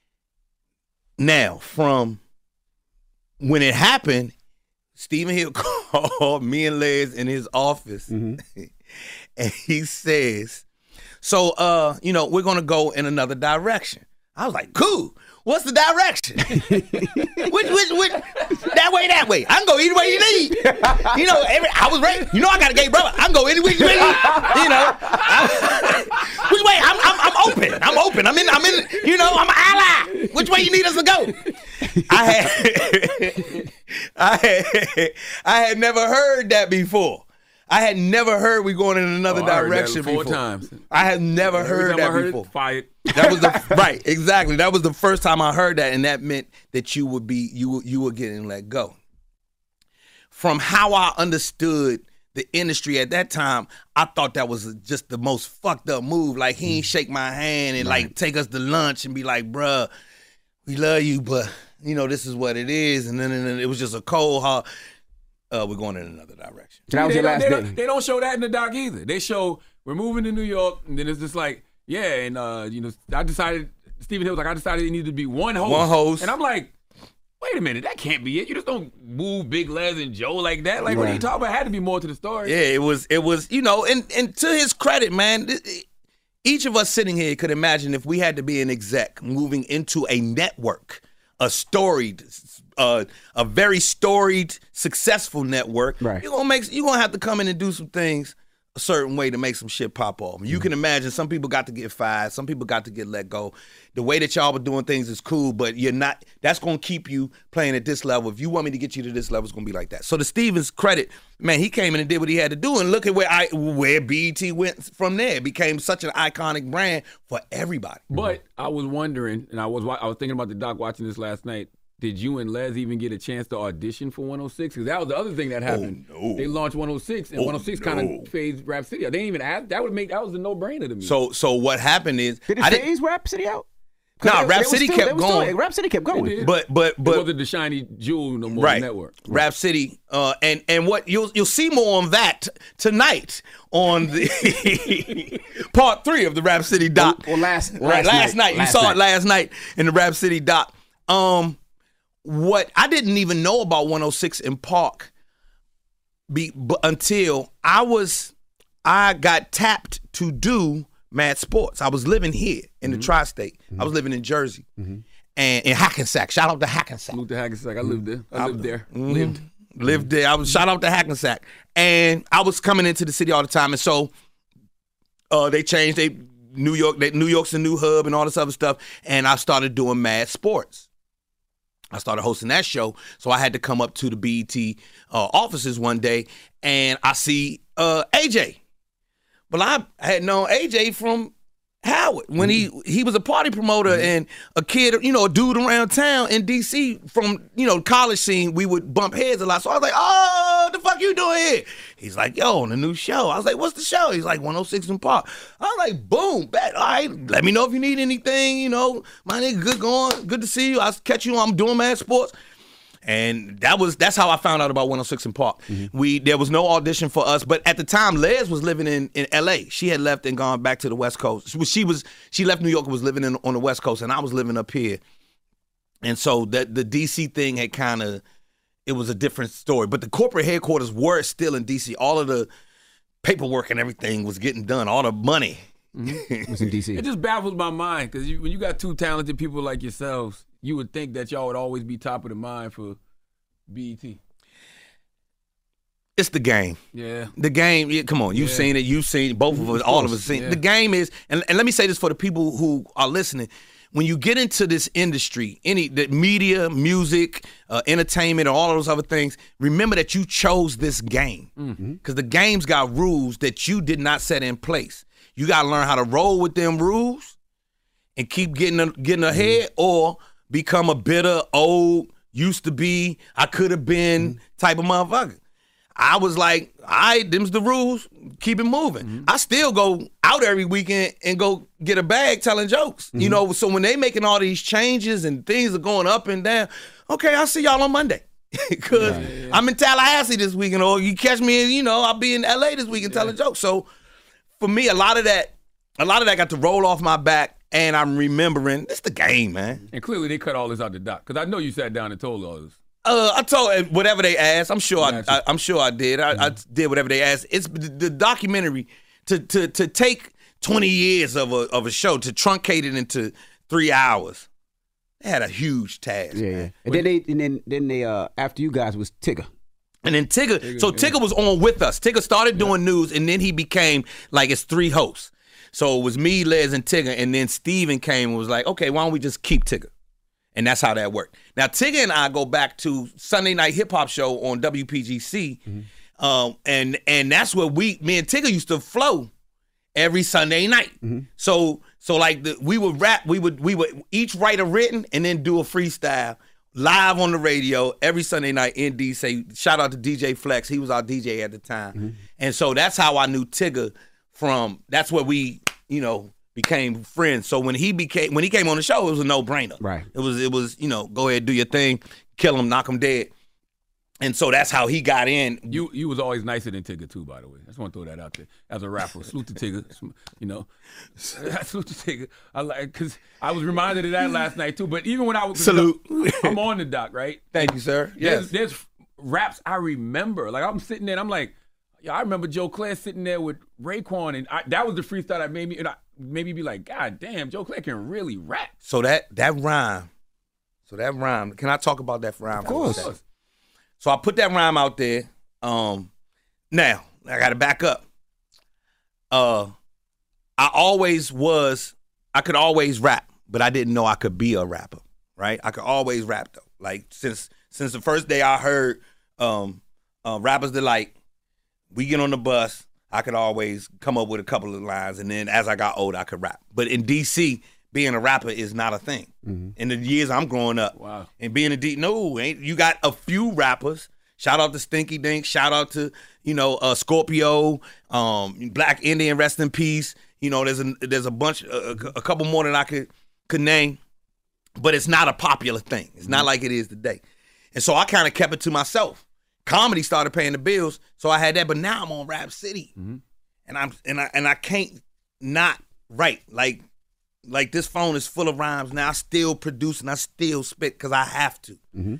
Now, from when it happened, Stephen Hill called me and Les in his office. Mm-hmm. And he says, so, uh, you know, we're going to go in another direction. I was like, cool. What's the direction? which, which, which, that way, that way. I can go any way you need. You know, every, I was ready. You know, I got a gay brother. I can go any way you need. You know, I, which way? I'm, I'm, I'm open. I'm open. I'm in. I'm in. You know, I'm an ally. Which way you need us to go? I had, I had, I had never heard that before. I had never heard we going in another Oh, I heard that direction four before. times. I had never Every heard time that I heard before. It, fired. That was the right, exactly. That was the first time I heard that, and that meant that you would be you were- you were getting let go. From how I understood the industry at that time, I thought that was just the most fucked up move. Like he ain't shake my hand and like take us to lunch and be like, "Bruh, we love you, but you know this is what it is." And then, and then it was just a cold hard. Uh, we're going in another direction. So that was they, your don't, last they, day. don't, they don't show that in the doc either. They show we're moving to New York, and then it's just like, yeah, and uh, you know, I decided Stephen Hill was like, I decided it needed to be one host. One host. And I'm like, wait a minute, that can't be it. You just don't move Big Les and Joe like that. Like, what are you Right. talking about? It had to be more to the story. Yeah, it was, it was, you know, and, and to his credit, man, th- th- each of us sitting here could imagine if we had to be an exec moving into a network, a storied, uh, a very storied, successful network. Right. You're gonna make, you're gonna have to come in and do some things a certain way to make some shit pop off. You can imagine some people got to get fired, some people got to get let go. The way that y'all were doing things is cool, but you're not, that's gonna keep you playing at this level. If you want me to get you to this level, it's gonna be like that. So to Stevens' credit, man, he came in and did what he had to do, and look at where I where B E T went from there. It became such an iconic brand for everybody. But I was wondering, and I was wa- I was thinking about the doc watching this last night. Did you and Les even get a chance to audition for one oh six? Because that was the other thing that happened. no. They launched one oh six, and Oh, one oh six no. kind of phased Rap City. They didn't even ask. That would make that was a no brainer to me. So so what happened is Did it I didn't, phase Rap City out? 'Cause Nah, they- Rap they was City still- kept they was still- going. Rap City kept going. did. but but it but wasn't the shiny jewel no more right. network. Rap City, uh, and and what you'll you'll see more on that tonight on the part three of the Rap City doc. Or, or last, right, last night, you Last saw night. it last night in the Rap City doc. Um, what I didn't even know about one oh six in Park, be but until I was I got tapped to do Mad Sports. I was living here in the tri-state. I was living in Jersey. And in Hackensack. Shout out to Hackensack. Moved to Hackensack. I lived there. I lived there. Mhm. Lived. Lived there. I was shout out to Hackensack. And I was coming into the city all the time. And so uh, they changed they New York. They, New York's a new hub and all this other stuff. And I started doing Mad Sports. I started hosting that show, so I had to come up to the B E T uh, offices one day, and I see uh, A J. Well, I had known A J from Howard when he he was a party promoter mm-hmm. and a kid, you know, a dude around town in D C from, you know, college scene. We would bump heads a lot. So I was like, oh, what the fuck you doing here? He's like, yo, on the new show. I was like, what's the show? He's like, one oh six in Park. I was like, boom, bet. All right, let me know if you need anything. You know, my nigga, good going. Good to see you. I'll catch you on. I'm doing Mad Sports. And that was that's how I found out about one oh six in Park. Mm-hmm. We there was no audition for us, but at the time, Les was living in, in L A. She had left and gone back to the West Coast. She was she left New York and was living in, on the West Coast, and I was living up here. And so the the D C thing had kind of it was a different story. But the corporate headquarters were still in D C. All of the paperwork and everything was getting done. All the money mm-hmm. was in D C. It just baffles my mind because when you got two talented people like yourselves, you would think that y'all would always be top of the mind for B E T. It's the game. Yeah. The game, yeah, come on, you've yeah. seen it, you've seen it, both of us, of all of us seen it. Yeah. The game is, and, and let me say this for the people who are listening, when you get into this industry, any the media, music, uh, entertainment, and all of those other things, remember that you chose this game. Because mm-hmm. the game's got rules that you did not set in place. You got to learn how to roll with them rules and keep getting, getting ahead mm-hmm. or become a bitter, old, used to be, I could have been mm-hmm. type of motherfucker. I was like, all right, them's the rules. Keep it moving. Mm-hmm. I still go out every weekend and go get a bag telling jokes. Mm-hmm. You know, so when they making all these changes and things are going up and down, okay, I'll see y'all on Monday. Because yeah, yeah, yeah. I'm in Tallahassee this weekend, or you catch me, you know, I'll be in L A this weekend yeah. telling jokes. So for me, a lot of that, a lot of that got to roll off my back, and I'm remembering, it's the game, man. And clearly they cut all this out the doc, because I know you sat down and told all this. Uh, I told whatever they asked. I'm sure. I, I, I'm sure I did. I, mm-hmm. I did whatever they asked. It's the, the documentary to to to take twenty years of a of a show to truncate it into three hours. They had a huge task. Yeah, yeah. And then they and then then they uh after you guys was Tigger. And then Tigger. Tigger so Tigger yeah. was on with us. Tigger started doing yeah. news, and then he became like it's three hosts. So it was me, Les, and Tigger, and then Steven came and was like, okay, why don't we just keep Tigger? And that's how that worked. Now, Tigger and I go back to Sunday Night Hip Hop Show on W P G C, mm-hmm. um, and and that's where we, me and Tigger used to flow every Sunday night. Mm-hmm. So, so like the, we would rap, we would we would each write a written and then do a freestyle live on the radio every Sunday night in D C. Shout out to D J Flex, he was our D J at the time, mm-hmm. and so that's how I knew Tigger from. That's where we, you know. became friends. So when he became when he came on the show, it was a no-brainer. Right. It was it was, you know, go ahead, do your thing, kill him, knock him dead. And so that's how he got in. You you was always nicer than Tigger too, by the way. I just want to throw that out there. As a rapper, salute to Tigger. You know, salute to Tigger. I like because I was reminded of that last night too. But even when I was salute, I'm on the doc, right? Thank you, sir. Yes. There's, there's raps I remember. Like I'm sitting there, and I'm like, yeah, I remember Joe Claire sitting there with Raekwon, and I, that was the freestyle that made me, and I maybe be like, God damn, Joe Claire can really rap. So that that rhyme, so that rhyme. Can I talk about that rhyme? Of course. So I put that rhyme out there. Um, now I got to back up. Uh, I always was. I could always rap, but I didn't know I could be a rapper. Right? I could always rap though. Like since since the first day I heard um, uh, Rappers Delight. We get on the bus, I could always come up with a couple of lines, and then as I got older, I could rap. But in D C, being a rapper is not a thing. Mm-hmm. In the years I'm growing up, wow. and being a D, no, ain't you got a few rappers. Shout out to Stinky Dink. Shout out to you know uh, Scorpio, um, Black Indian, rest in peace. You know, there's a there's a bunch, a, a couple more than I could could name, but it's not a popular thing. It's mm-hmm. not like it is today, and so I kind of kept it to myself. Comedy started paying the bills, so I had that. But now I'm on Rap City, mm-hmm. and I'm and I and I can't not write like like this phone is full of rhymes. Now I still produce and I still spit because I have to. Mm-hmm.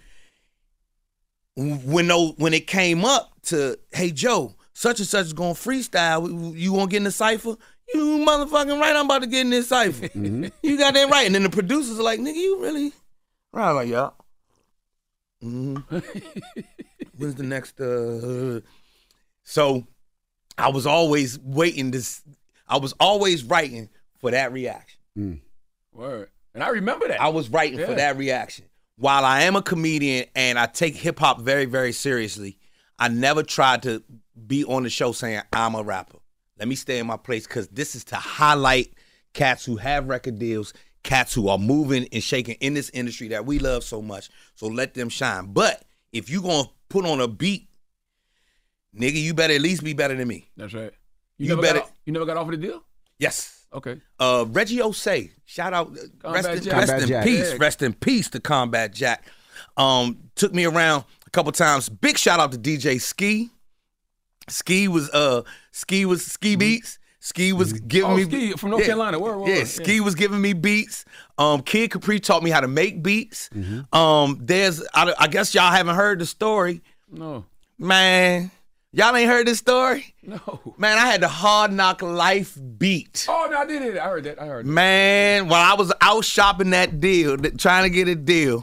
When those, when it came up to, hey Joe, such and such is gonna freestyle. You gonna get in the cipher? You motherfucking right. I'm about to get in this cipher. Mm-hmm. You got that right. And then the producers are like, nigga, you really right? Like yeah. Mm-hmm. When's the next? Uh... So I was always waiting to. I was always writing for that reaction. Mm. Word. And I remember that. I was writing yeah. for that reaction. While I am a comedian and I take hip-hop very, very seriously, I never tried to be on the show saying I'm a rapper. Let me stay in my place because this is to highlight cats who have record deals, cats who are moving and shaking in this industry that we love so much. So let them shine. But if you going to put on a beat, nigga, you better at least be better than me. That's right. You, you never better. Got, you never got offered a deal? Yes. Okay. Uh, Reggie Osei, shout out, Combat rest in, Jack. rest Combat in Jack. peace, Yeah. rest in peace to Combat Jack. Um, took me around a couple times. Big shout out to D J Ski. Ski was uh, Ski was Ski Beats. Ski was giving Oh, me Ski from North yeah, Carolina. Word, word, yeah, word. Ski Yeah. was giving me beats. Um, Kid Capri taught me how to make beats. Mm-hmm. Um, there's I, I guess y'all haven't heard the story, No. man. Y'all ain't heard this story? No. Man, I had the Hard Knock Life beat. Oh, no, I did it. I heard that. I heard that. Man, while I was out shopping that deal, th- trying to get a deal,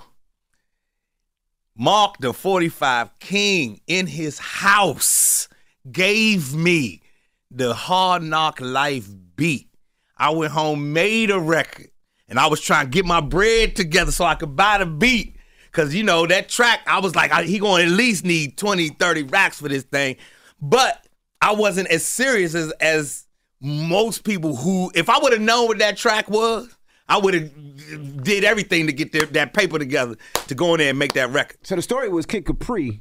Mark the forty-five King in his house gave me the Hard Knock Life beat. I went home, made a record, and I was trying to get my bread together so I could buy the beat. Because, you know, that track, I was like, I, he going to at least need twenty, thirty racks for this thing. But I wasn't as serious as, as most people who, if I would have known what that track was, I would have did everything to get their, that paper together to go in there and make that record. So the story was Kid Capri.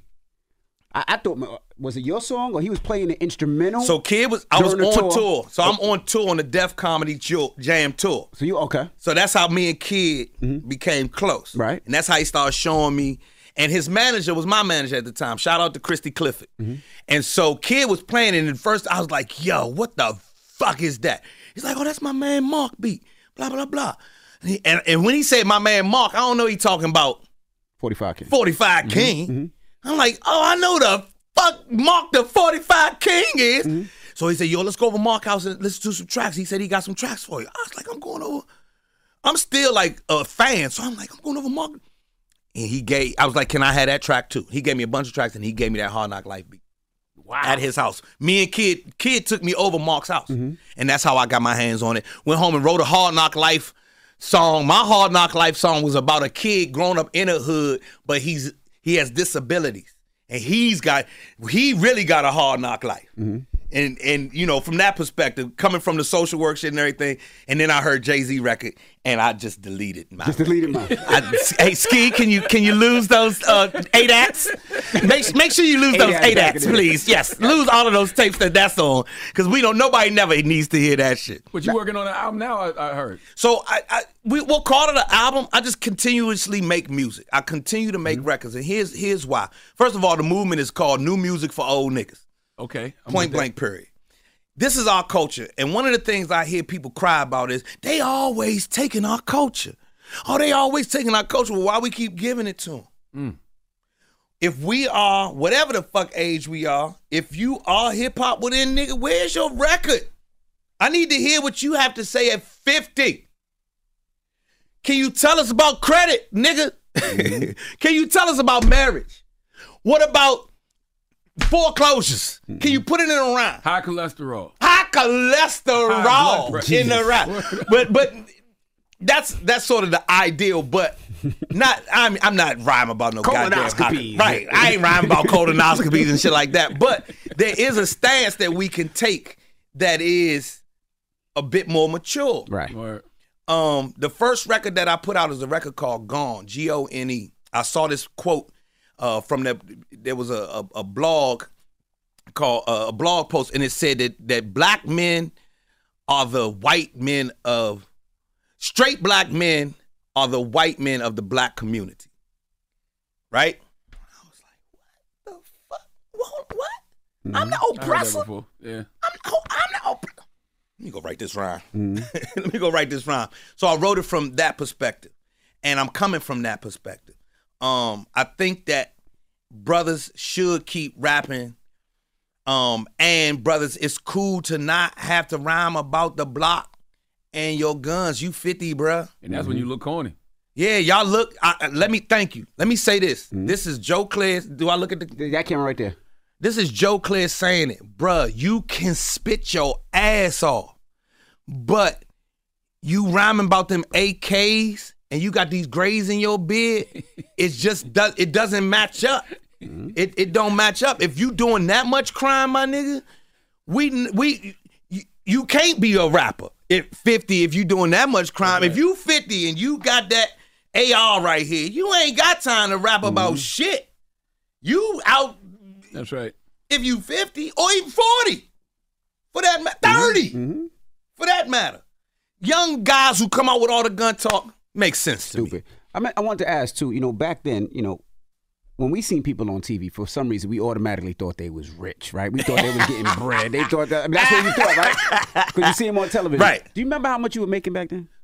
I, I thought, was it your song or he was playing the instrumental? So Kid was, I was on During the tour. tour. So I'm on tour on the Def Comedy Jam tour. So you, okay. So that's how me and Kid Mm-hmm. became close. Right. And that's how he started showing me. And his manager was my manager at the time. Shout out to Christy Clifford. Mm-hmm. And so Kid was playing, and at first I was like, yo, what the fuck is that? He's like, oh, that's my man Mark beat. Blah, blah, blah. And, he, and, and when he said my man Mark, I don't know he talking about forty-five King. forty-five King. Mm-hmm. I'm like, oh, I know the fuck Mark the forty-five King is. Mm-hmm. So he said, yo, let's go over Mark house and listen to some tracks. He said he got some tracks for you. I was like, I'm going over. I'm still like a fan. So I'm like, I'm going over Mark. And he gave, I was like, can I have that track too? He gave me a bunch of tracks and he gave me that Hard Knock Life beat. Wow. At his house. Me and Kid, Kid took me over Mark's house. Mm-hmm. And that's how I got my hands on it. Went home and wrote a Hard Knock Life song. My Hard Knock Life song was about a kid growing up in a hood, but he's he has disabilities. And he's got, he really got a hard knock life. Mm-hmm. And, and you know, from that perspective, coming from the social work shit and everything, and then I heard Jay-Z record, and I just deleted mine. Just deleted mine. I, hey, Ski, can you can you lose those uh, eight acts? Make, make sure you lose Eight those acts eight back acts, in there. please. Yes, lose all of those tapes that that's on, because we don't, nobody never needs to hear that shit. But you working on an album now, I, I heard. So I, I we, we'll call it an album. I just continuously make music. I continue to make Mm-hmm. records, and here's here's why. First of all, the movement is called New Music for Old Niggas. Okay. I'm Point with that. blank, period. This is our culture, and one of the things I hear people cry about is they always taking our culture. Oh, they always taking our culture. Well, why we keep giving it to them? Mm. If we are, whatever the fuck age we are, if you are hip-hop within, nigga, where's your record? I need to hear what you have to say at fifty. Can you tell us about credit, nigga? Mm-hmm. Can you tell us about marriage? What about foreclosures? Mm-hmm. Can you put it in a rhyme? High cholesterol. High cholesterol High blood pressure. in the rhyme. But but that's that's sort of the ideal, but not I'm I'm not rhyming about no goddamn high, Colonoscopies. right. I ain't rhyming about colonoscopies and shit like that. But there is a stance that we can take that is a bit more mature. Right. Word. Um, the first record that I put out is a record called Gone, G O N E. I saw this quote uh, from the, there was a, a, a blog called, uh, a blog post, and it said that, that black men are the white men of, straight black men are the white men of the black community. Right? I was like, what the fuck? What? what? Mm-hmm. I'm the I heard that oppressor. before. Yeah. I'm, oh, I'm the oppressor. Let me go write this rhyme. Mm-hmm. Let me go write this rhyme. So I wrote it from that perspective, and I'm coming from that perspective. Um, I think that brothers should keep rapping, um, and brothers, it's cool to not have to rhyme about the block and your guns. You fifty, bruh. And that's mm-hmm. when you look corny. Yeah, y'all look. I, let me thank you. Let me say this. Mm-hmm. This is Joe Clare. Do I look at the that camera right there? This is Joe Clare saying it, bruh. You can spit your ass off, but you rhyming about them A Ks and you got these grays in your beard, it's just does it doesn't match up. Mm-hmm. It it don't match up. If you doing that much crime, my nigga, we we you, you can't be a rapper at fifty if you doing that much crime. Right. If you fifty and you got that A R right here, you ain't got time to rap about mm-hmm. shit. You out. That's right. If you fifty or even forty, for that matter, thirty, mm-hmm. for that matter. Young guys who come out with all the gun talk makes sense to Stupid. me. I mean, I wanted to ask too. You know, back then, you know, when we seen people on T V, for some reason, we automatically thought they was rich, right? We thought they was getting bread. They thought that. I mean, that's what you thought, right? Because you see them on television, right? Do you remember how much you were making back then?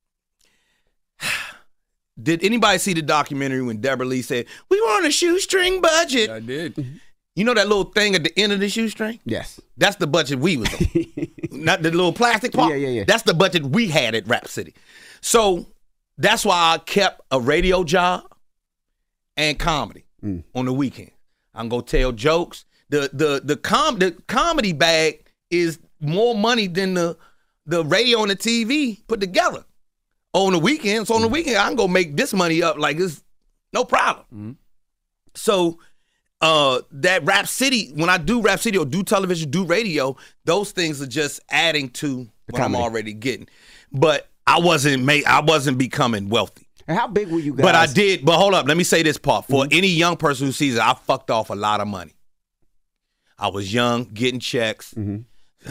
Did anybody see the documentary when Deborah Lee said, we were on a shoestring budget? I did. You know that little thing at the end of the shoestring? Yes. That's the budget we was on. Not the little plastic part? Yeah, yeah, yeah. That's the budget we had at Rap City. So that's why I kept a radio job and comedy mm. on the weekend. I'm going to tell jokes. The the the com the comedy bag is more money than the, the radio and the T V put together. On the weekend, so on the weekend, I can go make this money up like it's no problem. Mm-hmm. So uh, that Rap City, when I do Rap City or do television, do radio, those things are just adding to the what comedy. I'm already getting. But I wasn't make, I wasn't becoming wealthy. And how big were you guys? But I did. But hold up, let me say this part. For mm-hmm. any young person who sees it, I fucked off a lot of money. I was young, getting checks. Mm-hmm.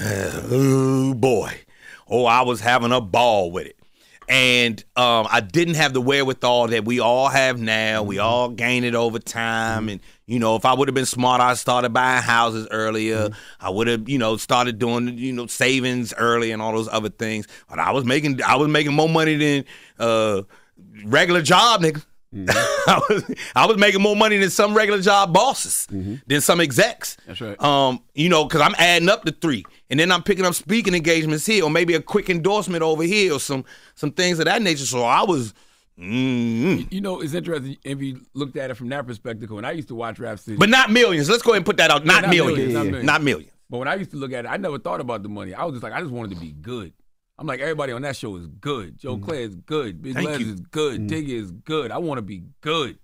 Oh boy, oh I was having a ball with it. And um, I didn't have the wherewithal that we all have now. We all gain it over time. And, you know, if I would have been smart, I started buying houses earlier. Mm-hmm. I would have, you know, started doing, you know, savings early and all those other things. But I was making I was making more money than uh, regular job niggas. Mm-hmm. I was I was making more money than some regular job bosses, mm-hmm. than some execs. That's right. Um, you know, because I'm adding up to three, and then I'm picking up speaking engagements here, or maybe a quick endorsement over here, or some some things of that nature. So I was, mm-hmm. you know, it's interesting if you looked at it from that perspective. When I used to watch Rap City, but not millions. Let's go ahead and put that out. Not, yeah, not millions. millions, not Yeah. millions. Not millions. But when I used to look at it, I never thought about the money. I was just like, I just wanted to be good. I'm like, everybody on that show is good. Joe mm. Clay is good. Big Les is good. Mm. Diggy is good. I want to be good.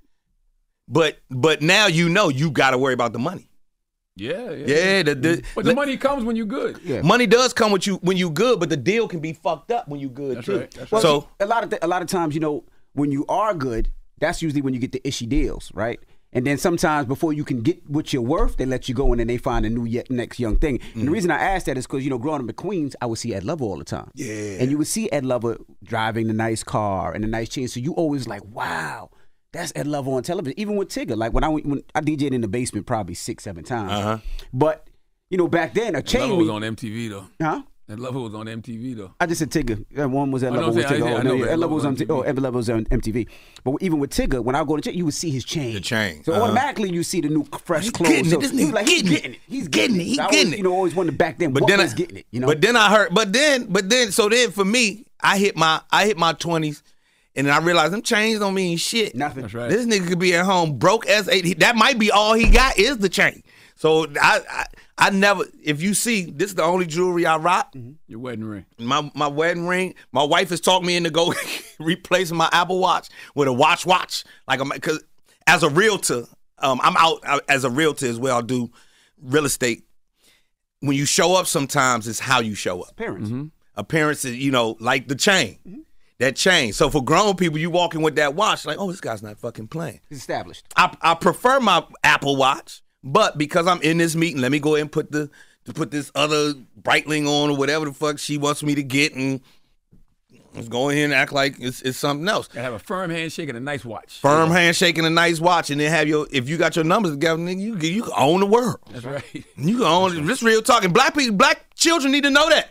But but now you know you got to worry about the money. Yeah, yeah. Yeah, the, the, but the, the money comes when you good. Yeah. Money does come with you when you good, but the deal can be fucked up when you good that's too. Right, that's well, right. So a lot of th- a lot of times, you know, when you are good, that's usually when you get the ishy deals, right? And then sometimes before you can get what you're worth, they let you go and then they find a new yet next young thing. Mm-hmm. And the reason I asked that is because, you know, growing up in Queens, I would see Ed Lover all the time. Yeah. And you would see Ed Lover driving the nice car and the nice chain. So you always like, wow, that's Ed Lover on television. Even with Tigger. Like when I when I DJed in the basement probably six, seven times. Uh-huh. But, you know, back then, a chain. Ed Lover was on M T V though. Huh? Ed Lover was on M T V though. I just said Tigger. That one was Ed oh, Lover no, with Tigger. I, I oh, no, yeah. Ed Lover was on M T V. Oh, Ed Lover was on M T V. But even with Tigger, when I go to check, you would see his chain. The chain. So uh-huh. automatically you see the new fresh he's clothes. Getting so it. This he nigga was like, he's getting getting it. it. He's getting it. He's I getting always, it. You know, always wanted back then. But what then was I, getting it? You know. But then I heard. But then, but then, so then for me, I hit my I hit my twenties, and then I realized them chains don't mean shit. Nothing. That's right. This nigga could be at home broke as eight. That might be all he got is the chain. So I, I, I never. If you see, this is the only jewelry I rock. Mm-hmm. Your wedding ring. My my wedding ring. My wife has talked me into go replacing my Apple Watch with a watch watch. Like I'm because as a realtor, um, I'm out as a realtor as well. I do real estate. When you show up, sometimes it's how you show up. Appearance. Mm-hmm. Appearance is, you know, like the chain. Mm-hmm. That chain. So for grown people, you walking with that watch, like, oh, this guy's not fucking playing. It's established. I I prefer my Apple Watch, but because I'm in this meeting, let me go ahead and put the to put this other Breitling on or whatever the fuck she wants me to get, and let's go in here and act like it's, it's something else. I have a firm handshake and a nice watch. Firm handshake and a nice watch, and then have your if you got your numbers together, nigga, you you can own the world. That's right. You can own it. This real talking. Black people, black children need to know that.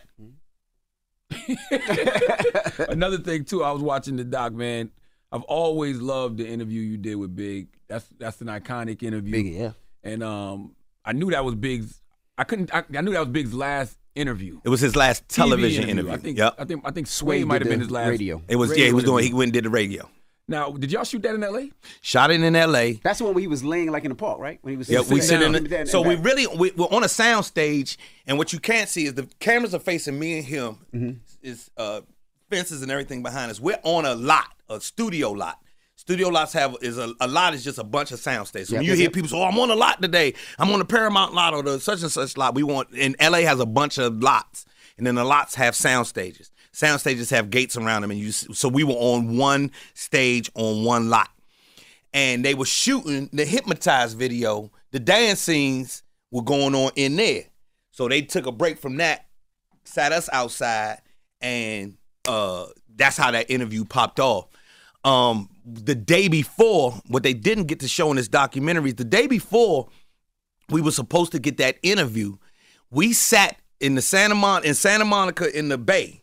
Another thing too, I was watching the doc, man. I've always loved the interview you did with Big. That's that's an iconic interview. Big, yeah. And um, I knew that was Big's. I couldn't. I, I knew that was Big's last interview. It was his last television T V interview. I think. Yep. I think. I think Sway Sway might did have been the his last radio. It was radio yeah. He was doing. interview. He went and did the radio. Now, did y'all shoot that in L A? Shot it in L A. That's the one where he was laying like in the park, right? When he was yeah, we sit in. down. The, so we really we, we're on a sound stage, and what you can't see is the cameras are facing me and him. Mm-hmm. Is uh, fences and everything behind us. We're on a lot, a studio lot. Studio lots have is a, a lot is just a bunch of sound stages. So yep, when you yep, hear yep. people say, "Oh, I'm on a lot today. I'm on the Paramount lot or the such and such lot." We want and L A has a bunch of lots, and then the lots have sound stages. Sound stages have gates around them, and you. So we were on one stage on one lot, and they were shooting the Hypnotized video. The dance scenes were going on in there, so they took a break from that, sat us outside, and uh, that's how that interview popped off. Um, the day before, what they didn't get to show in this documentary is the day before we were supposed to get that interview, we sat in the Santa Mon- in Santa Monica in the Bay.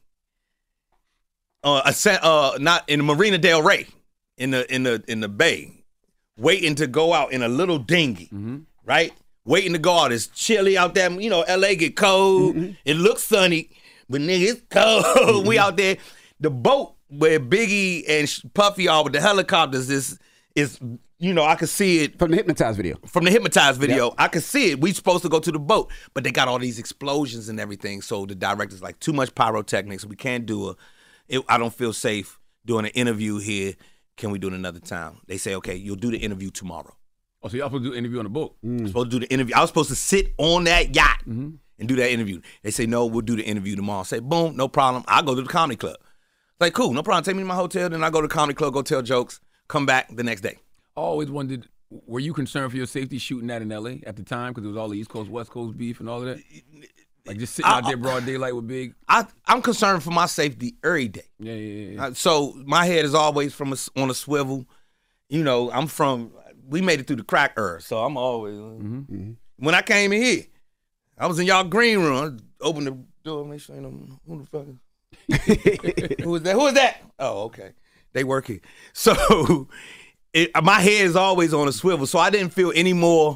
Uh, a, uh, not in Marina Del Rey, in the in the in the Bay, waiting to go out in a little dinghy, mm-hmm. right? Waiting to go out. It's chilly out there. You know, L A get cold. Mm-hmm. It looks sunny, but nigga, it's cold. Mm-hmm. We out there. The boat where Biggie and Puffy are with the helicopters is is you know I could see it from the Hypnotized video. From the Hypnotized video, yep. I could see it. We supposed to go to the boat, but they got all these explosions and everything. So the director's like, too much pyrotechnics. We can't do a. It, I don't feel safe doing an interview here. Can we do it another time? They say, okay, you'll do the interview tomorrow. Oh, so y'all supposed to do an interview on the boat? Mm. Supposed to do the interview. I was supposed to sit on that yacht mm-hmm. and do that interview. They say, no, we'll do the interview tomorrow. I say, boom, no problem. I'll go to the comedy club. Like, cool, no problem. Take me to my hotel. Then I go to the comedy club, go tell jokes, come back the next day. I always wondered, were you concerned for your safety shooting that in L A at the time? Because it was all the East Coast, West Coast beef and all of that? Like just sitting I, out there broad daylight with Big? I, I'm concerned for my safety every day. Yeah, yeah, yeah. Uh, so my head is always from a, on a swivel. You know, I'm from, we made it through the crack era, so I'm always, mm-hmm. Mm-hmm. When I came in here, I was in y'all green room. I opened the door, make sure, you know, who the fuck is Who is that? Who is that? Oh, okay. They work here. So it, my head is always on a swivel. So I didn't feel any more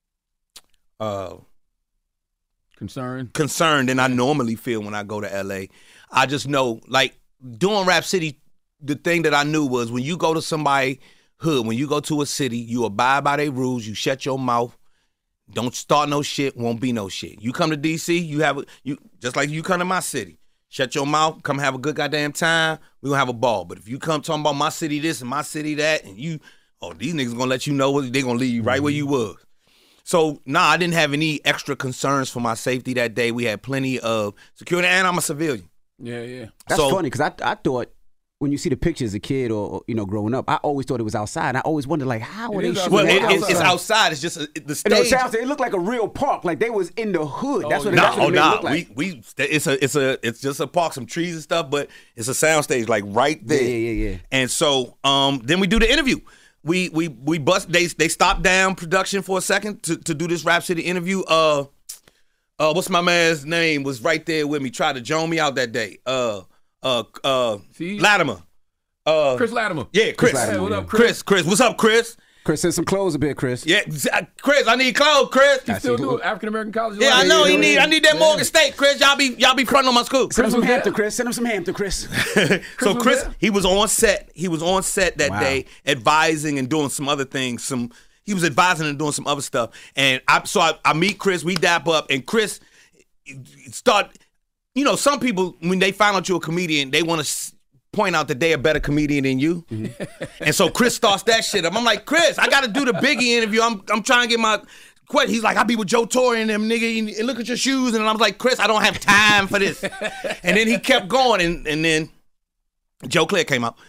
uh, concerned concerned than I normally feel when I go to L A. I just know, like, doing Rap City, the thing that I knew was when you go to somebody hood, when you go to a city, you abide by their rules, you shut your mouth. Don't start no shit, won't be no shit. You come to D C, you have a, you just like you come to my city. Shut your mouth, come have a good goddamn time, we gonna have a ball. But if you come talking about my city this and my city that, and you, oh, these niggas gonna let you know what they gonna leave you right mm-hmm. where you was. So, nah, I didn't have any extra concerns for my safety that day. We had plenty of security, and I'm a civilian. Yeah, yeah. That's so, funny, because I, I thought, when you see the pictures as a kid or, you know, growing up, I always thought it was outside. I always wondered, like, how are they shooting Well, it, outside? it's outside. It's just a, the stage. It, sounds, it looked like a real park. Like they was in the hood. That's what it, nah, that's what oh, it made nah. it look like. We, we, it's a, it's a, it's just a park, some trees and stuff, but it's a sound stage, like right there. Yeah, yeah, yeah. yeah. And so, um, then we do the interview. We, we, we bust. They, they stopped down production for a second to, to do this Rap City interview. Uh, uh, what's my man's name? Was right there with me. Tried to join me out that day. Uh, uh, uh, See? Latimer. Uh, Chris Latimer. Yeah, Chris. Chris Latimer, hey, what yeah. up, Chris? Chris? Chris, what's up, Chris? Chris, send some clothes a bit, Chris. Yeah, Chris, I need clothes, Chris. You still do African American college? Yeah, I know. Yeah, He need. I need that yeah. Morgan State, Chris. Y'all be y'all be fronting on my school. Send him some was Hampton, there? Chris. Send him some Hampton, Chris. So was Chris, there? he was on set. He was on set that Wow. day, advising and doing some other things. Some he was advising and doing some other stuff. And I so I, I meet Chris. We dap up, and Chris start. You know, some people when they find out you're a comedian, they want to point out that they're a better comedian than you. Mm-hmm. And so Chris starts that shit up. I'm like, Chris, I got to do the Biggie interview. I'm I'm trying to get my question. He's like, I be with Joe Torre and them, nigga, and look at your shoes. And I was like, Chris, I don't have time for this. And then he kept going, and, and then Joe Clair came out.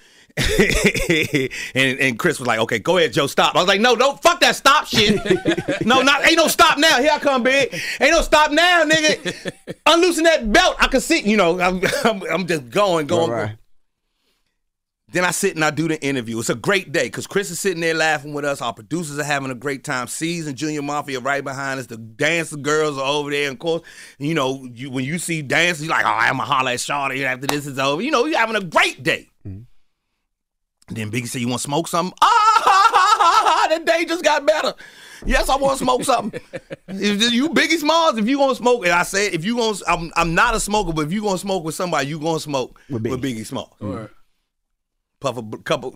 and, and Chris was like, okay, go ahead, Joe, stop. I was like, no, don't, fuck that stop shit. no, not, ain't no stop now. Here I come, big. Ain't no stop now, nigga. Unloosen that belt. I can see, you know, I'm, I'm, I'm just going, going, Right, right. going. Then I sit and I do the interview. It's a great day because Chris is sitting there laughing with us. Our producers are having a great time. C's and Junior Mafia right behind us. The dance girls are over there. And of course, you know, you, when you see dance, you're like, oh, I'm going to holler at Shawty after this is over. You know, you're having a great day. Mm-hmm. And then Biggie said, you want to smoke something? Ah, ha, ha, ha, ha, the day just got better. Yes, I want to smoke something. If you Biggie Smalls, if you going to smoke, and I said, if you going to, I'm, I'm not a smoker, but if you going to smoke with somebody, you going to smoke with Biggie, with Biggie Smalls. All right. Puff a couple,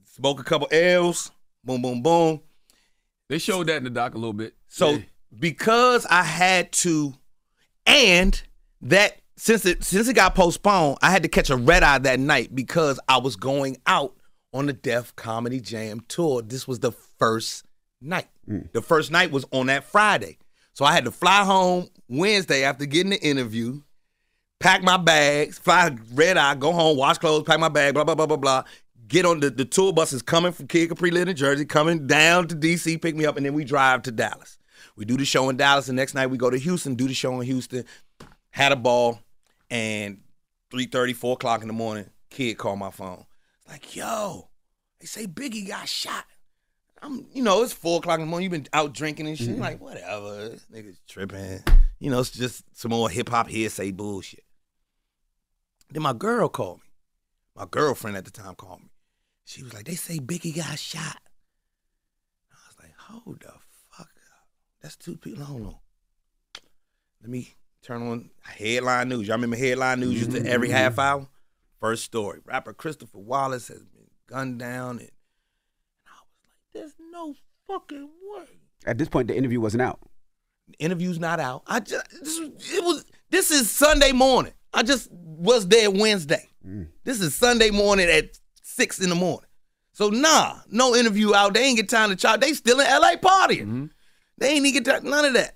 Smoke a couple L's. Boom, boom, boom. They showed that in the doc a little bit. So yeah. because I had to, and that since it since it got postponed, I had to catch a red eye that night because I was going out on the Def Comedy Jam tour. This was the first night. Mm. The first night was on that Friday. So I had to fly home Wednesday after getting the interview, pack my bags, fly red eye, go home, wash clothes, pack my bag, blah, blah, blah, blah, blah. Get on the, the tour buses coming from Kid Capri, New Jersey, coming down to D C, pick me up, and then we drive to Dallas. We do the show in Dallas. The next night we go to Houston, do the show in Houston, had a ball, and three thirty, four o'clock in the morning, Kid called my phone. It's like, yo, they say Biggie got shot. I'm, you know, it's four o'clock in the morning. You've been out drinking and shit. Mm-hmm. Like, whatever. This nigga's tripping. You know, it's just some more hip-hop hearsay bullshit. Then my girl called me. My girlfriend at the time called me. She was like, they say Biggie got shot. I was like, hold the fuck up. That's two people. Hold on. Let me turn on Headline News. Y'all remember Headline News used to every half hour? First story. Rapper Christopher Wallace has been gunned down. And there's no fucking way. At this point, the interview wasn't out. The interview's not out. I just this it was. This is Sunday morning. I just was there Wednesday. Mm. This is Sunday morning at six in the morning. So nah, no interview out. They ain't get time to chop. They still in L A partying. Mm-hmm. They ain't even get time, none of that.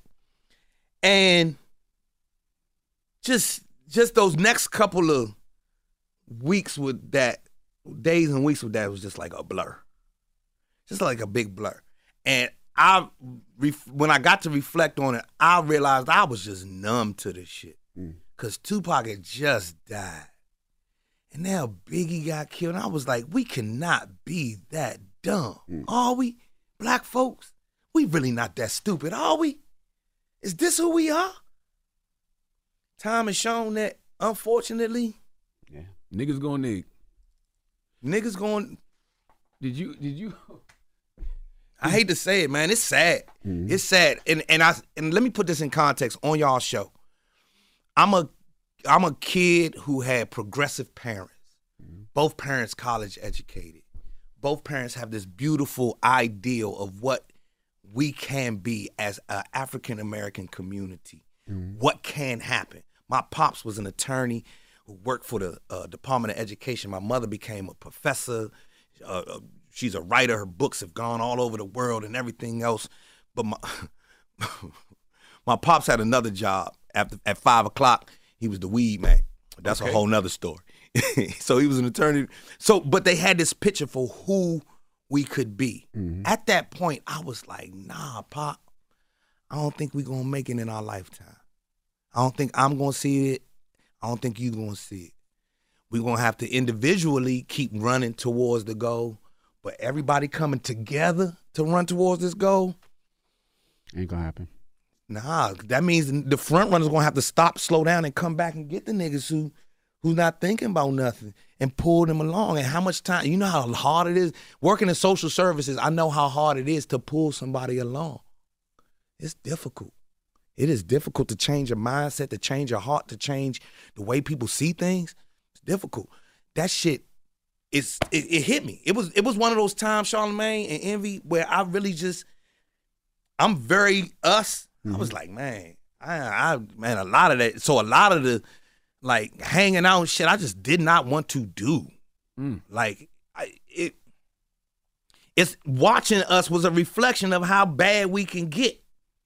And just just those next couple of weeks with that, days and weeks with that was just like a blur. Just like a big blur. And I, when I got to reflect on it, I realized I was just numb to this shit. Because mm. Tupac had just died. And now Biggie got killed. And I was like, we cannot be that dumb. Mm. Are we? Black folks? We really not that stupid, are we? Is this who we are? Time has shown that, unfortunately. Yeah. Niggas going nig. Niggas going. Did you, did you? I hate to say it, man. It's sad. Mm-hmm. It's sad. And and I and let me put this in context on y'all's show. I'm a I'm a kid who had progressive parents. Mm-hmm. Both parents college educated. Both parents have this beautiful ideal of what we can be as an African American community. Mm-hmm. What can happen. My pops was an attorney who worked for the uh, Department of Education. My mother became a professor. Uh, uh, She's a writer. Her books have gone all over the world and everything else. But my my pops had another job. After at five o'clock, he was the weed man. That's okay. A whole nother story. So he was an attorney. So, but they had this picture for who we could be. Mm-hmm. At that point, I was like, nah, Pop, I don't think we're gonna make it in our lifetime. I don't think I'm gonna see it. I don't think you're gonna see it. We're gonna have to individually keep running towards the goal. But everybody coming together to run towards this goal ain't gonna happen. Nah, that means the front runners gonna have to stop, slow down, and come back and get the niggas who who's not thinking about nothing and pull them along. And how much time, you know how hard it is working in social services. I know how hard it is to pull somebody along. It's difficult. It is difficult to change your mindset, to change your heart, to change the way people see things. It's difficult. That shit. It's it, it hit me. It was it was one of those times, Charlamagne and Envy, where I really just, I'm very us. Mm-hmm. I was like, man, I, I man, a lot of that. So a lot of the like hanging out and shit, I just did not want to do. Mm. Like I, it, it's watching us was a reflection of how bad we can get.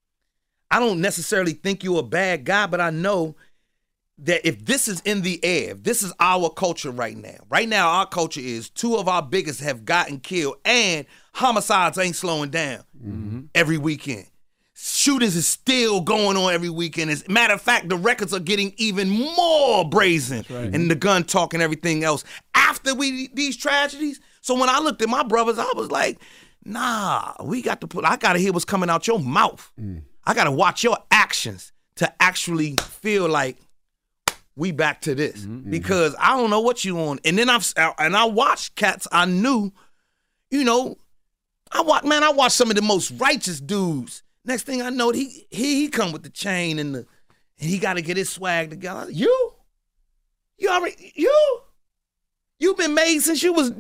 I don't necessarily think you're a bad guy, but I know that if this is in the air, if this is our culture right now, right now our culture is two of our biggest have gotten killed and homicides ain't slowing down mm-hmm. every weekend. Shootings is still going on every weekend. As a matter of fact, the records are getting even more brazen right. and the gun talk and everything else after we these tragedies. So when I looked at my brothers, I was like, nah, we got to put, I got to hear what's coming out your mouth. Mm. I got to watch your actions to actually feel like, we back to this mm-hmm. because I don't know what you on. And then I've and I watched cats I knew, you know, I watch man, I watched some of the most righteous dudes. Next thing I know, he he, he come with the chain and the and he got to get his swag together. You, you already you, you've been made since you was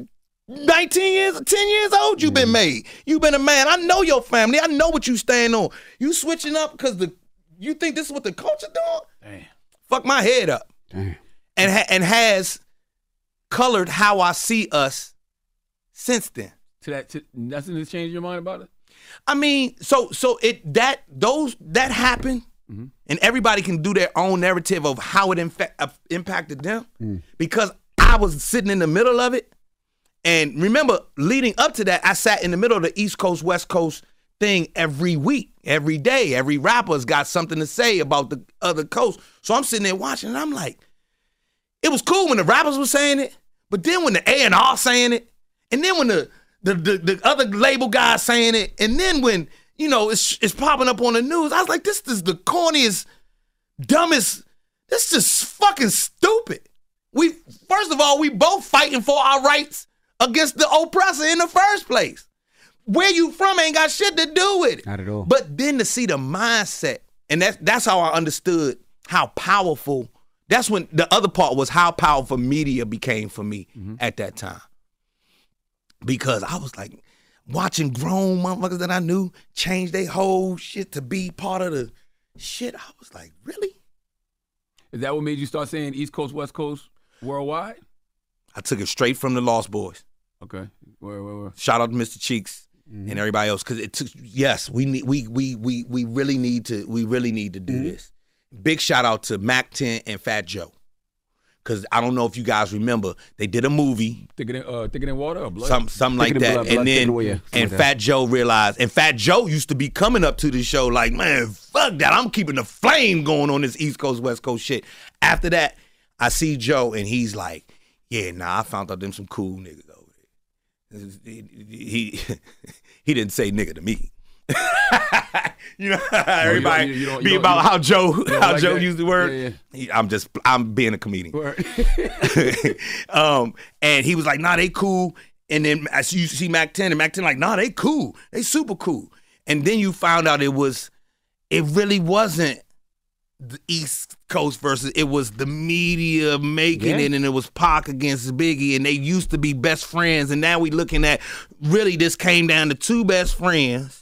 nineteen years, ten years old, you've been made. You've been a man. I know your family. I know what you stand on. You switching up because the you think this is what the culture doing? Damn. Fuck my head up. Damn. And ha- and has colored how I see us since then. To that, to, nothing has changed your mind about it? I mean, so so it that those that happened, mm-hmm. and everybody can do their own narrative of how it infa- uh, impacted them. Mm. Because I was sitting in the middle of it. And remember, leading up to that, I sat in the middle of the East Coast, West Coast thing every week, every day. Every rapper's got something to say about the other coast. So I'm sitting there watching, and I'm like, it was cool when the rappers were saying it, but then when the A and R saying it, and then when the the, the the other label guys saying it, and then when, you know, it's it's popping up on the news, I was like, this is the corniest, dumbest, this is just fucking stupid. We, first of all, we both fighting for our rights against the oppressor in the first place. Where you from ain't got shit to do with it. Not at all. But then to see the mindset, and that's that's how I understood how powerful, that's when the other part was how powerful media became for me mm-hmm. at that time. Because I was like, watching grown motherfuckers that I knew change their whole shit to be part of the shit. I was like, really? Is that what made you start saying East Coast, West Coast, worldwide? I took it straight from the Lost Boys. Okay. Where, where, where? Shout out to Mister Cheeks mm-hmm. and everybody else, because it took. Yes, we need. We we we we really need to. We really need to do mm-hmm. this. Big shout out to Mac ten and Fat Joe, because I don't know if you guys remember, they did a movie. Thicker than uh, thicker than water or blood? Some, something thicker like that. Blood, and blood, then away, yeah. and like Fat that. Joe realized, and Fat Joe used to be coming up to the show like, man, fuck that. I'm keeping the flame going on this East Coast, West Coast shit. After that, I see Joe and he's like, yeah, nah, I found out them some cool niggas over there. He, he, he didn't say nigga to me. You know, everybody no, you don't, you don't, be about how Joe how like Joe that? used the word. Yeah, yeah. He, I'm just I'm being a comedian. um, and he was like, nah, they cool. And then I see you see Mac ten, and Mac ten like, nah, they cool. They super cool. And then you found out it was, it really wasn't the East Coast versus, it was the media making yeah. it, and it was Pac against Biggie, and they used to be best friends, and now we looking at, really this came down to two best friends,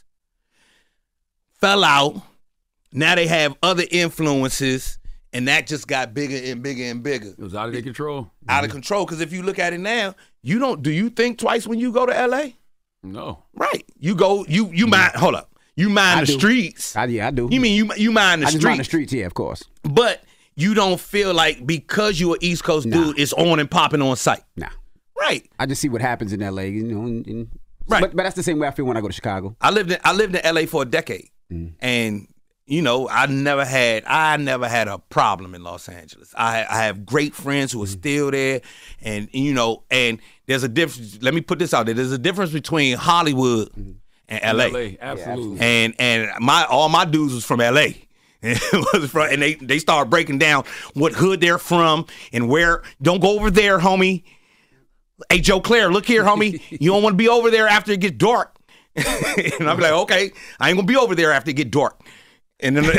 fell out, now they have other influences, and that just got bigger and bigger and bigger. It was out of their control. Out mm-hmm. of control, because if you look at it now, you don't, do you think twice when you go to L A? No. Right. You go, you, you mind, hold up. You mind I the do. streets. I, yeah, I do. You mean you you mind the I streets? I mind the streets, yeah, of course. But you don't feel like because you're an East Coast nah. dude, it's on and popping on sight. Nah. Right. I just see what happens in L A, you know. And, and, right. But, but that's the same way I feel when I go to Chicago. I lived in I lived in L A for a decade, mm. and you know I never had I never had a problem in Los Angeles. I I have great friends who are mm. still there, and you know, and there's a difference. Let me put this out there. There's a difference between Hollywood. Mm. And L A. L A, absolutely. And and my all my dudes was from L A. And, it was from, and they, they started breaking down what hood they're from and where. Don't go over there, homie. Hey, Joe Claire, look here, homie. You don't want to be over there after it gets dark. And I'm like, okay, I ain't gonna be over there after it get dark. And then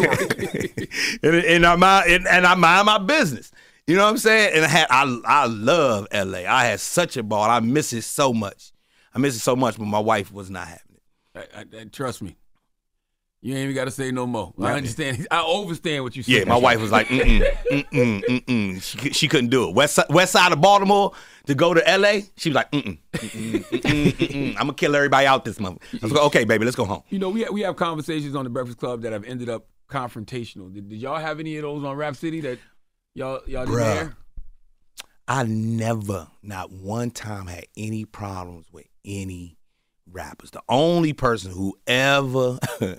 and, and I mind and, and I mind my business. You know what I'm saying? And I had I I love L A. I had such a ball. I miss it so much. I miss it so much, but my wife was not having it. I, I, trust me. You ain't even got to say no more. I understand. I understand what you said. Yeah, my wife was like, mm-mm, mm-mm, mm-mm. She, she couldn't do it. West, west side of Baltimore to go to L A, she was like, mm-mm, mm-mm, mm-mm, mm-mm. I'm going to kill everybody out this month. I was like, okay, baby, let's go home. You know, we have, we have conversations on the Breakfast Club that have ended up confrontational. Did, did y'all have any of those on Rap City that y'all, y'all didn't hear? I never, not one time, had any problems with any rappers. The only person who ever,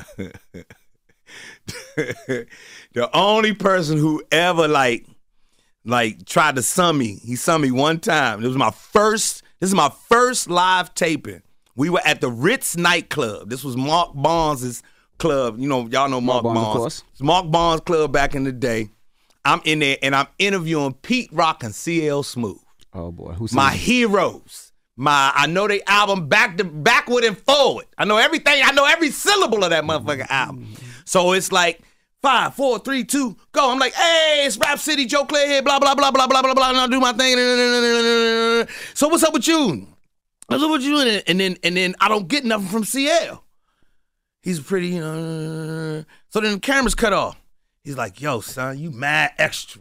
the only person who ever like, like tried to sum me, he summed me one time. It was my first, this is my first live taping. We were at the Ritz nightclub. This was Mark Barnes' club. You know, y'all know Mark, Mark Barnes. Barnes. Of course. It's Mark Barnes' club back in the day. I'm in there and I'm interviewing Pete Rock and C L Smooth. Oh boy, who's my heroes? My I know they album back to backward and forward. I know everything. I know every syllable of that motherfucking album. So it's like five, four, three, two, go. I'm like, hey, it's Rap City, Joe Clay here, blah blah blah blah blah blah blah, and I'll do my thing. So what's up with you? I said, what you doing? And then and then I don't get nothing from C L. He's pretty, you know. So then the camera's cut off. He's like, yo, son, you mad extra.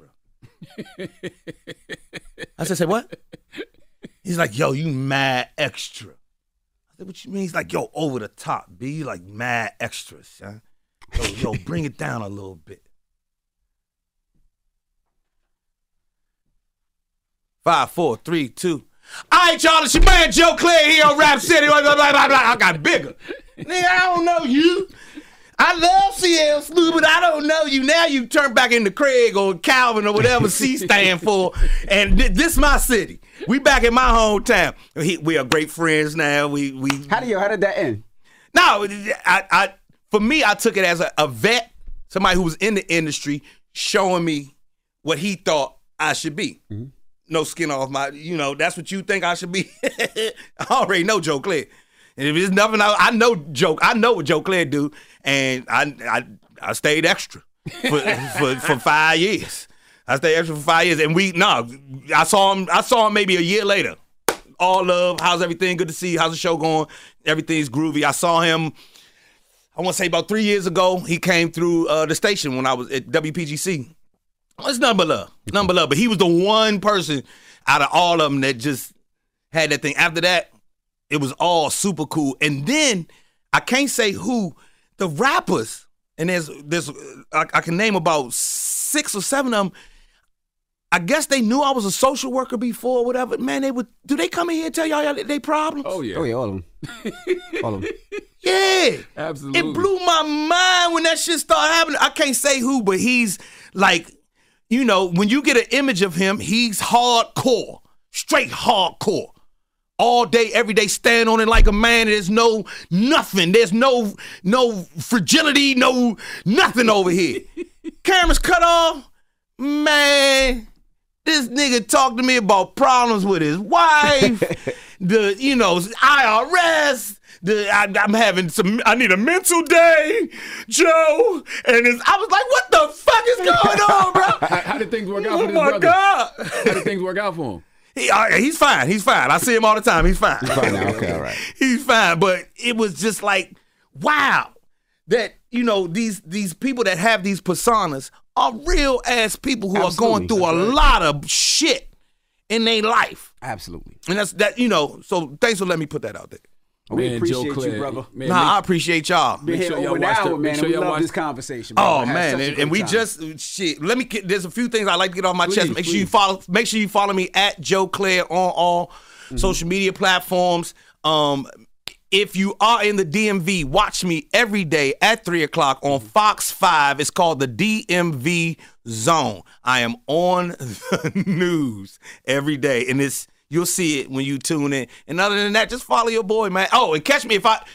I said, say what? He's like, yo, you mad extra. I said, what you mean? He's like, yo, over the top, B. You like mad extra, son. Yo, yo, bring it down a little bit. Five, four, three, two. All right, y'all, it's your man Joe Clair here on Rap City. Blah, blah, blah, blah, blah. I got bigger. Nigga, I don't know you. I love C L Smooth, but I don't know you. Now you turn back into Craig or Calvin or whatever C stand for. And th- this my city. We back in my hometown. He, we are great friends now. We we. How did you? How did that end? No, I, I for me, I took it as a, a vet, somebody who was in the industry, showing me what he thought I should be. Mm-hmm. No skin off my, you know, that's what you think I should be. I already know Joe Clair. And if it's nothing, I, I know Joe. I know what Joe Clair do, and I I, I stayed extra for, for for five years. I stayed extra for five years, and we no, I saw him. I saw him maybe a year later. All love. How's everything? Good to see you. How's the show going? Everything's groovy. I saw him. I want to say about three years ago. He came through uh, the station when I was at W P G C. It's nothing but love, nothing but love. But he was the one person out of all of them that just had that thing. After that, it was all super cool. And then I can't say who, the rappers, and there's there's I, I can name about six or seven of them. I guess they knew I was a social worker before, or whatever. Man, they would. Do they come in here and tell y'all their problems? Oh yeah, oh yeah, all of them, all of them. Yeah, absolutely. It blew my mind when that shit started happening. I can't say who, but he's like, you know, when you get an image of him, he's hardcore, straight hardcore. All day, every day, stand on it like a man. There's no nothing. There's no no fragility, no nothing over here. Cameras cut off. Man, this nigga talked to me about problems with his wife. the, you know, I R S. The, I, I'm having some, I need a mental day, Joe. And it's, I was like, what the fuck is going on, bro? How, how did things work out oh for this my brother? God. How did things work out for him? He, uh, he's fine. He's fine. I see him all the time. He's fine. He's fine now. Okay, all right. He's fine. But it was just like, wow, that, you know, these these people that have these personas are real ass people who Absolutely. are going through That's a right. lot of shit in their life. Absolutely. And that's that, you know, so thanks for letting me put that out there. We Man, appreciate Joe Clair, you, brother. Man, nah, make, I appreciate y'all. Been here sure over y'all an watch hour, the- man, make and sure we y'all love watch- this conversation. Bro. Oh I had man, such a and, good and we time. just shit. Let me get. There's a few things I like to get off my Please, chest. Make sure you please. follow. Make sure you follow me at Joe Clair on all Mm-hmm. social media platforms. Um, if you are in the D M V, watch me every day at three o'clock on Fox Five. It's called the D M V Zone. I am on the news every day, and it's you'll see it when you tune in. And other than that, just follow your boy, man. Oh, and catch me if I.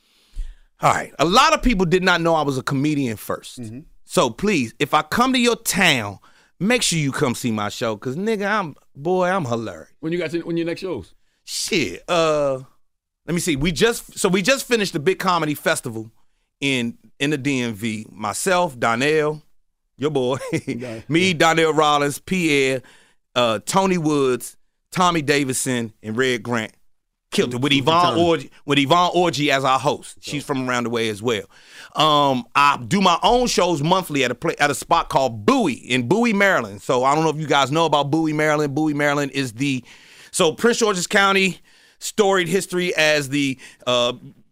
All right. A lot of people did not know I was a comedian first. Mm-hmm. So please, if I come to your town, make sure you come see my show. Cause nigga, I'm boy, I'm hilarious. when you got to, when your next shows? Shit. Uh let me see. We just so we just finished the big comedy festival in in the D M V. Myself, Donnell, your boy, me, Donnell Rollins, Pierre, uh, Tony Woods, Tommy Davidson, and Red Grant. Killed it with Yvonne Orgy, with Yvonne Orgy as our host. She's from around the way as well. Um, I do my own shows monthly at a play, at a spot called Bowie in Bowie, Maryland. So I don't know if you guys know about Bowie, Maryland. Bowie, Maryland is the so Prince George's County storied history as the uh,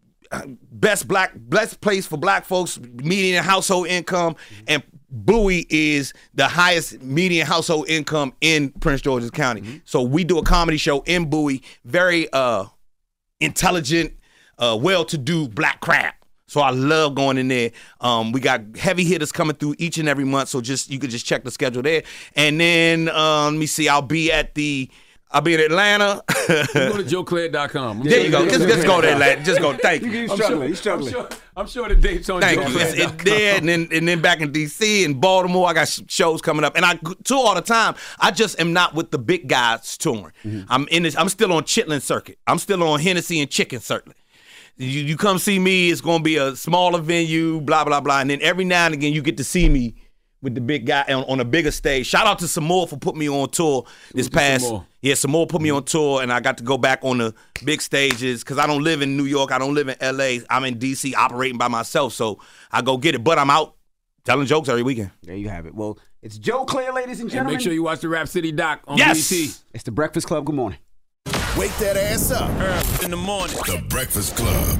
best black best place for black folks, median household income, and Bowie is the highest median household income in Prince George's County. Mm-hmm. So we do a comedy show in Bowie, very uh, intelligent, uh, well-to-do black crowd. So I love going in there. Um, we got heavy hitters coming through each and every month. So just you could just check the schedule there. And then uh, let me see. I'll be at the. I'll be in Atlanta. Go to joe clair dot com. There you go. Just, just go there, lad. Just go. Thank you. He's I'm struggling. sure, He's struggling. I'm sure, I'm sure the date's on Thank joe you. clair It's, dot it's com. there, and then and then back in D C and Baltimore, I got sh- shows coming up, and I tour all the time. I just am not with the big guys touring. Mm-hmm. I'm in this. I'm still on Chitlin circuit. I'm still on Hennessy and Chicken circuit. You, you come see me. It's gonna be a smaller venue. Blah blah blah. And then every now and again, you get to see me with the big guy on, on a bigger stage. Shout out to Samoa for putting me on tour this past. Samoa. Yeah, Samoa put me on tour, and I got to go back on the big stages because I don't live in New York. I don't live in L A. I'm in D C operating by myself, so I go get it. But I'm out telling jokes every weekend. There you have it. Well, it's Joe Clair, ladies and gentlemen. And make sure you watch the Rap City doc on yes! B E T. It's the Breakfast Club. Good morning. Wake that ass up. In the morning. The Breakfast Club.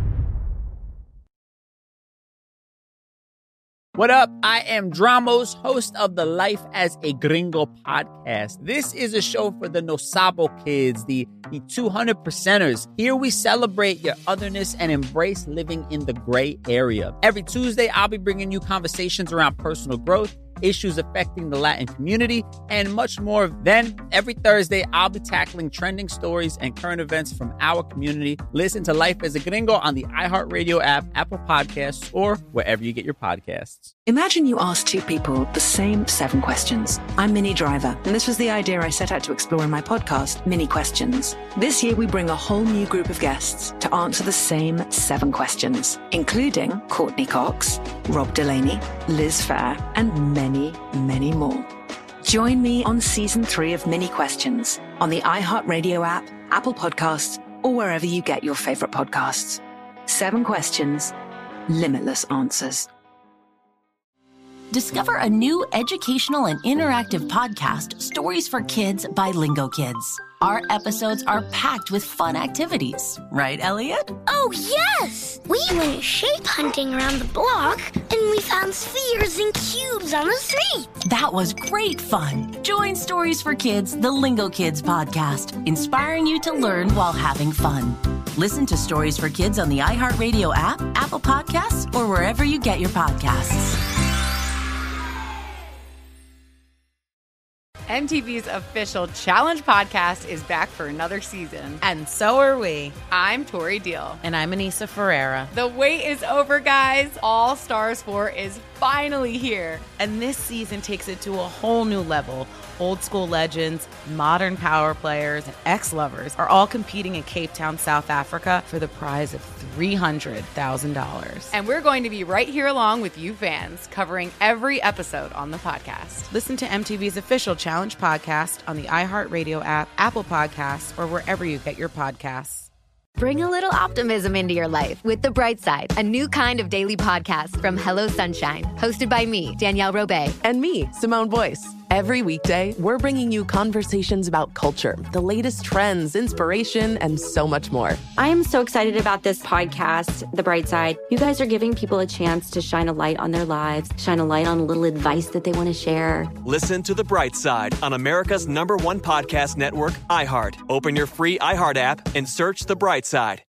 What up? I am Dramos, host of the Life as a Gringo podcast. This is a show for the No Sabo kids, the, the two hundred percenters. Here we celebrate your otherness and embrace living in the gray area. Every Tuesday, I'll be bringing you conversations around personal growth, issues affecting the Latin community, and much more. Then, every Thursday, I'll be tackling trending stories and current events from our community. Listen to Life as a Gringo on the iHeartRadio app, Apple Podcasts, or wherever you get your podcasts. Imagine you ask two people the same seven questions. I'm Minnie Driver, and this was the idea I set out to explore in my podcast, Mini Questions. This year, we bring a whole new group of guests to answer the same seven questions, including Courtney Cox, Rob Delaney, Liz Phair, and many, many more. Join me on season three of Mini Questions on the iHeartRadio app, Apple Podcasts, or wherever you get your favorite podcasts. Seven questions, limitless answers. Discover a new educational and interactive podcast, Stories for Kids by Lingo Kids. Our episodes are packed with fun activities. Right, Elliot? Oh, yes! We went shape hunting around the block, and we found spheres and cubes on the street. That was great fun. Join Stories for Kids, the Lingo Kids podcast, inspiring you to learn while having fun. Listen to Stories for Kids on the iHeartRadio app, Apple Podcasts, or wherever you get your podcasts. M T V's official Challenge podcast is back for another season. And so are we. I'm Tori Deal. And I'm Anissa Ferreira. The wait is over, guys. All Stars four is finally here. And this season takes it to a whole new level. Old school legends, modern power players, and ex-lovers are all competing in Cape Town, South Africa for the prize of three hundred thousand dollars. And we're going to be right here along with you fans, covering every episode on the podcast. Listen to M T V's official Challenge podcast on the iHeartRadio app, Apple Podcasts, or wherever you get your podcasts. Bring a little optimism into your life with The Bright Side, a new kind of daily podcast from Hello Sunshine, hosted by me, Danielle Robay. And me, Simone Boyce. Every weekday, we're bringing you conversations about culture, the latest trends, inspiration, and so much more. I am so excited about this podcast, The Bright Side. You guys are giving people a chance to shine a light on their lives, shine a light on a little advice that they want to share. Listen to The Bright Side on America's number one podcast network, iHeart. Open your free iHeart app and search The Bright Side.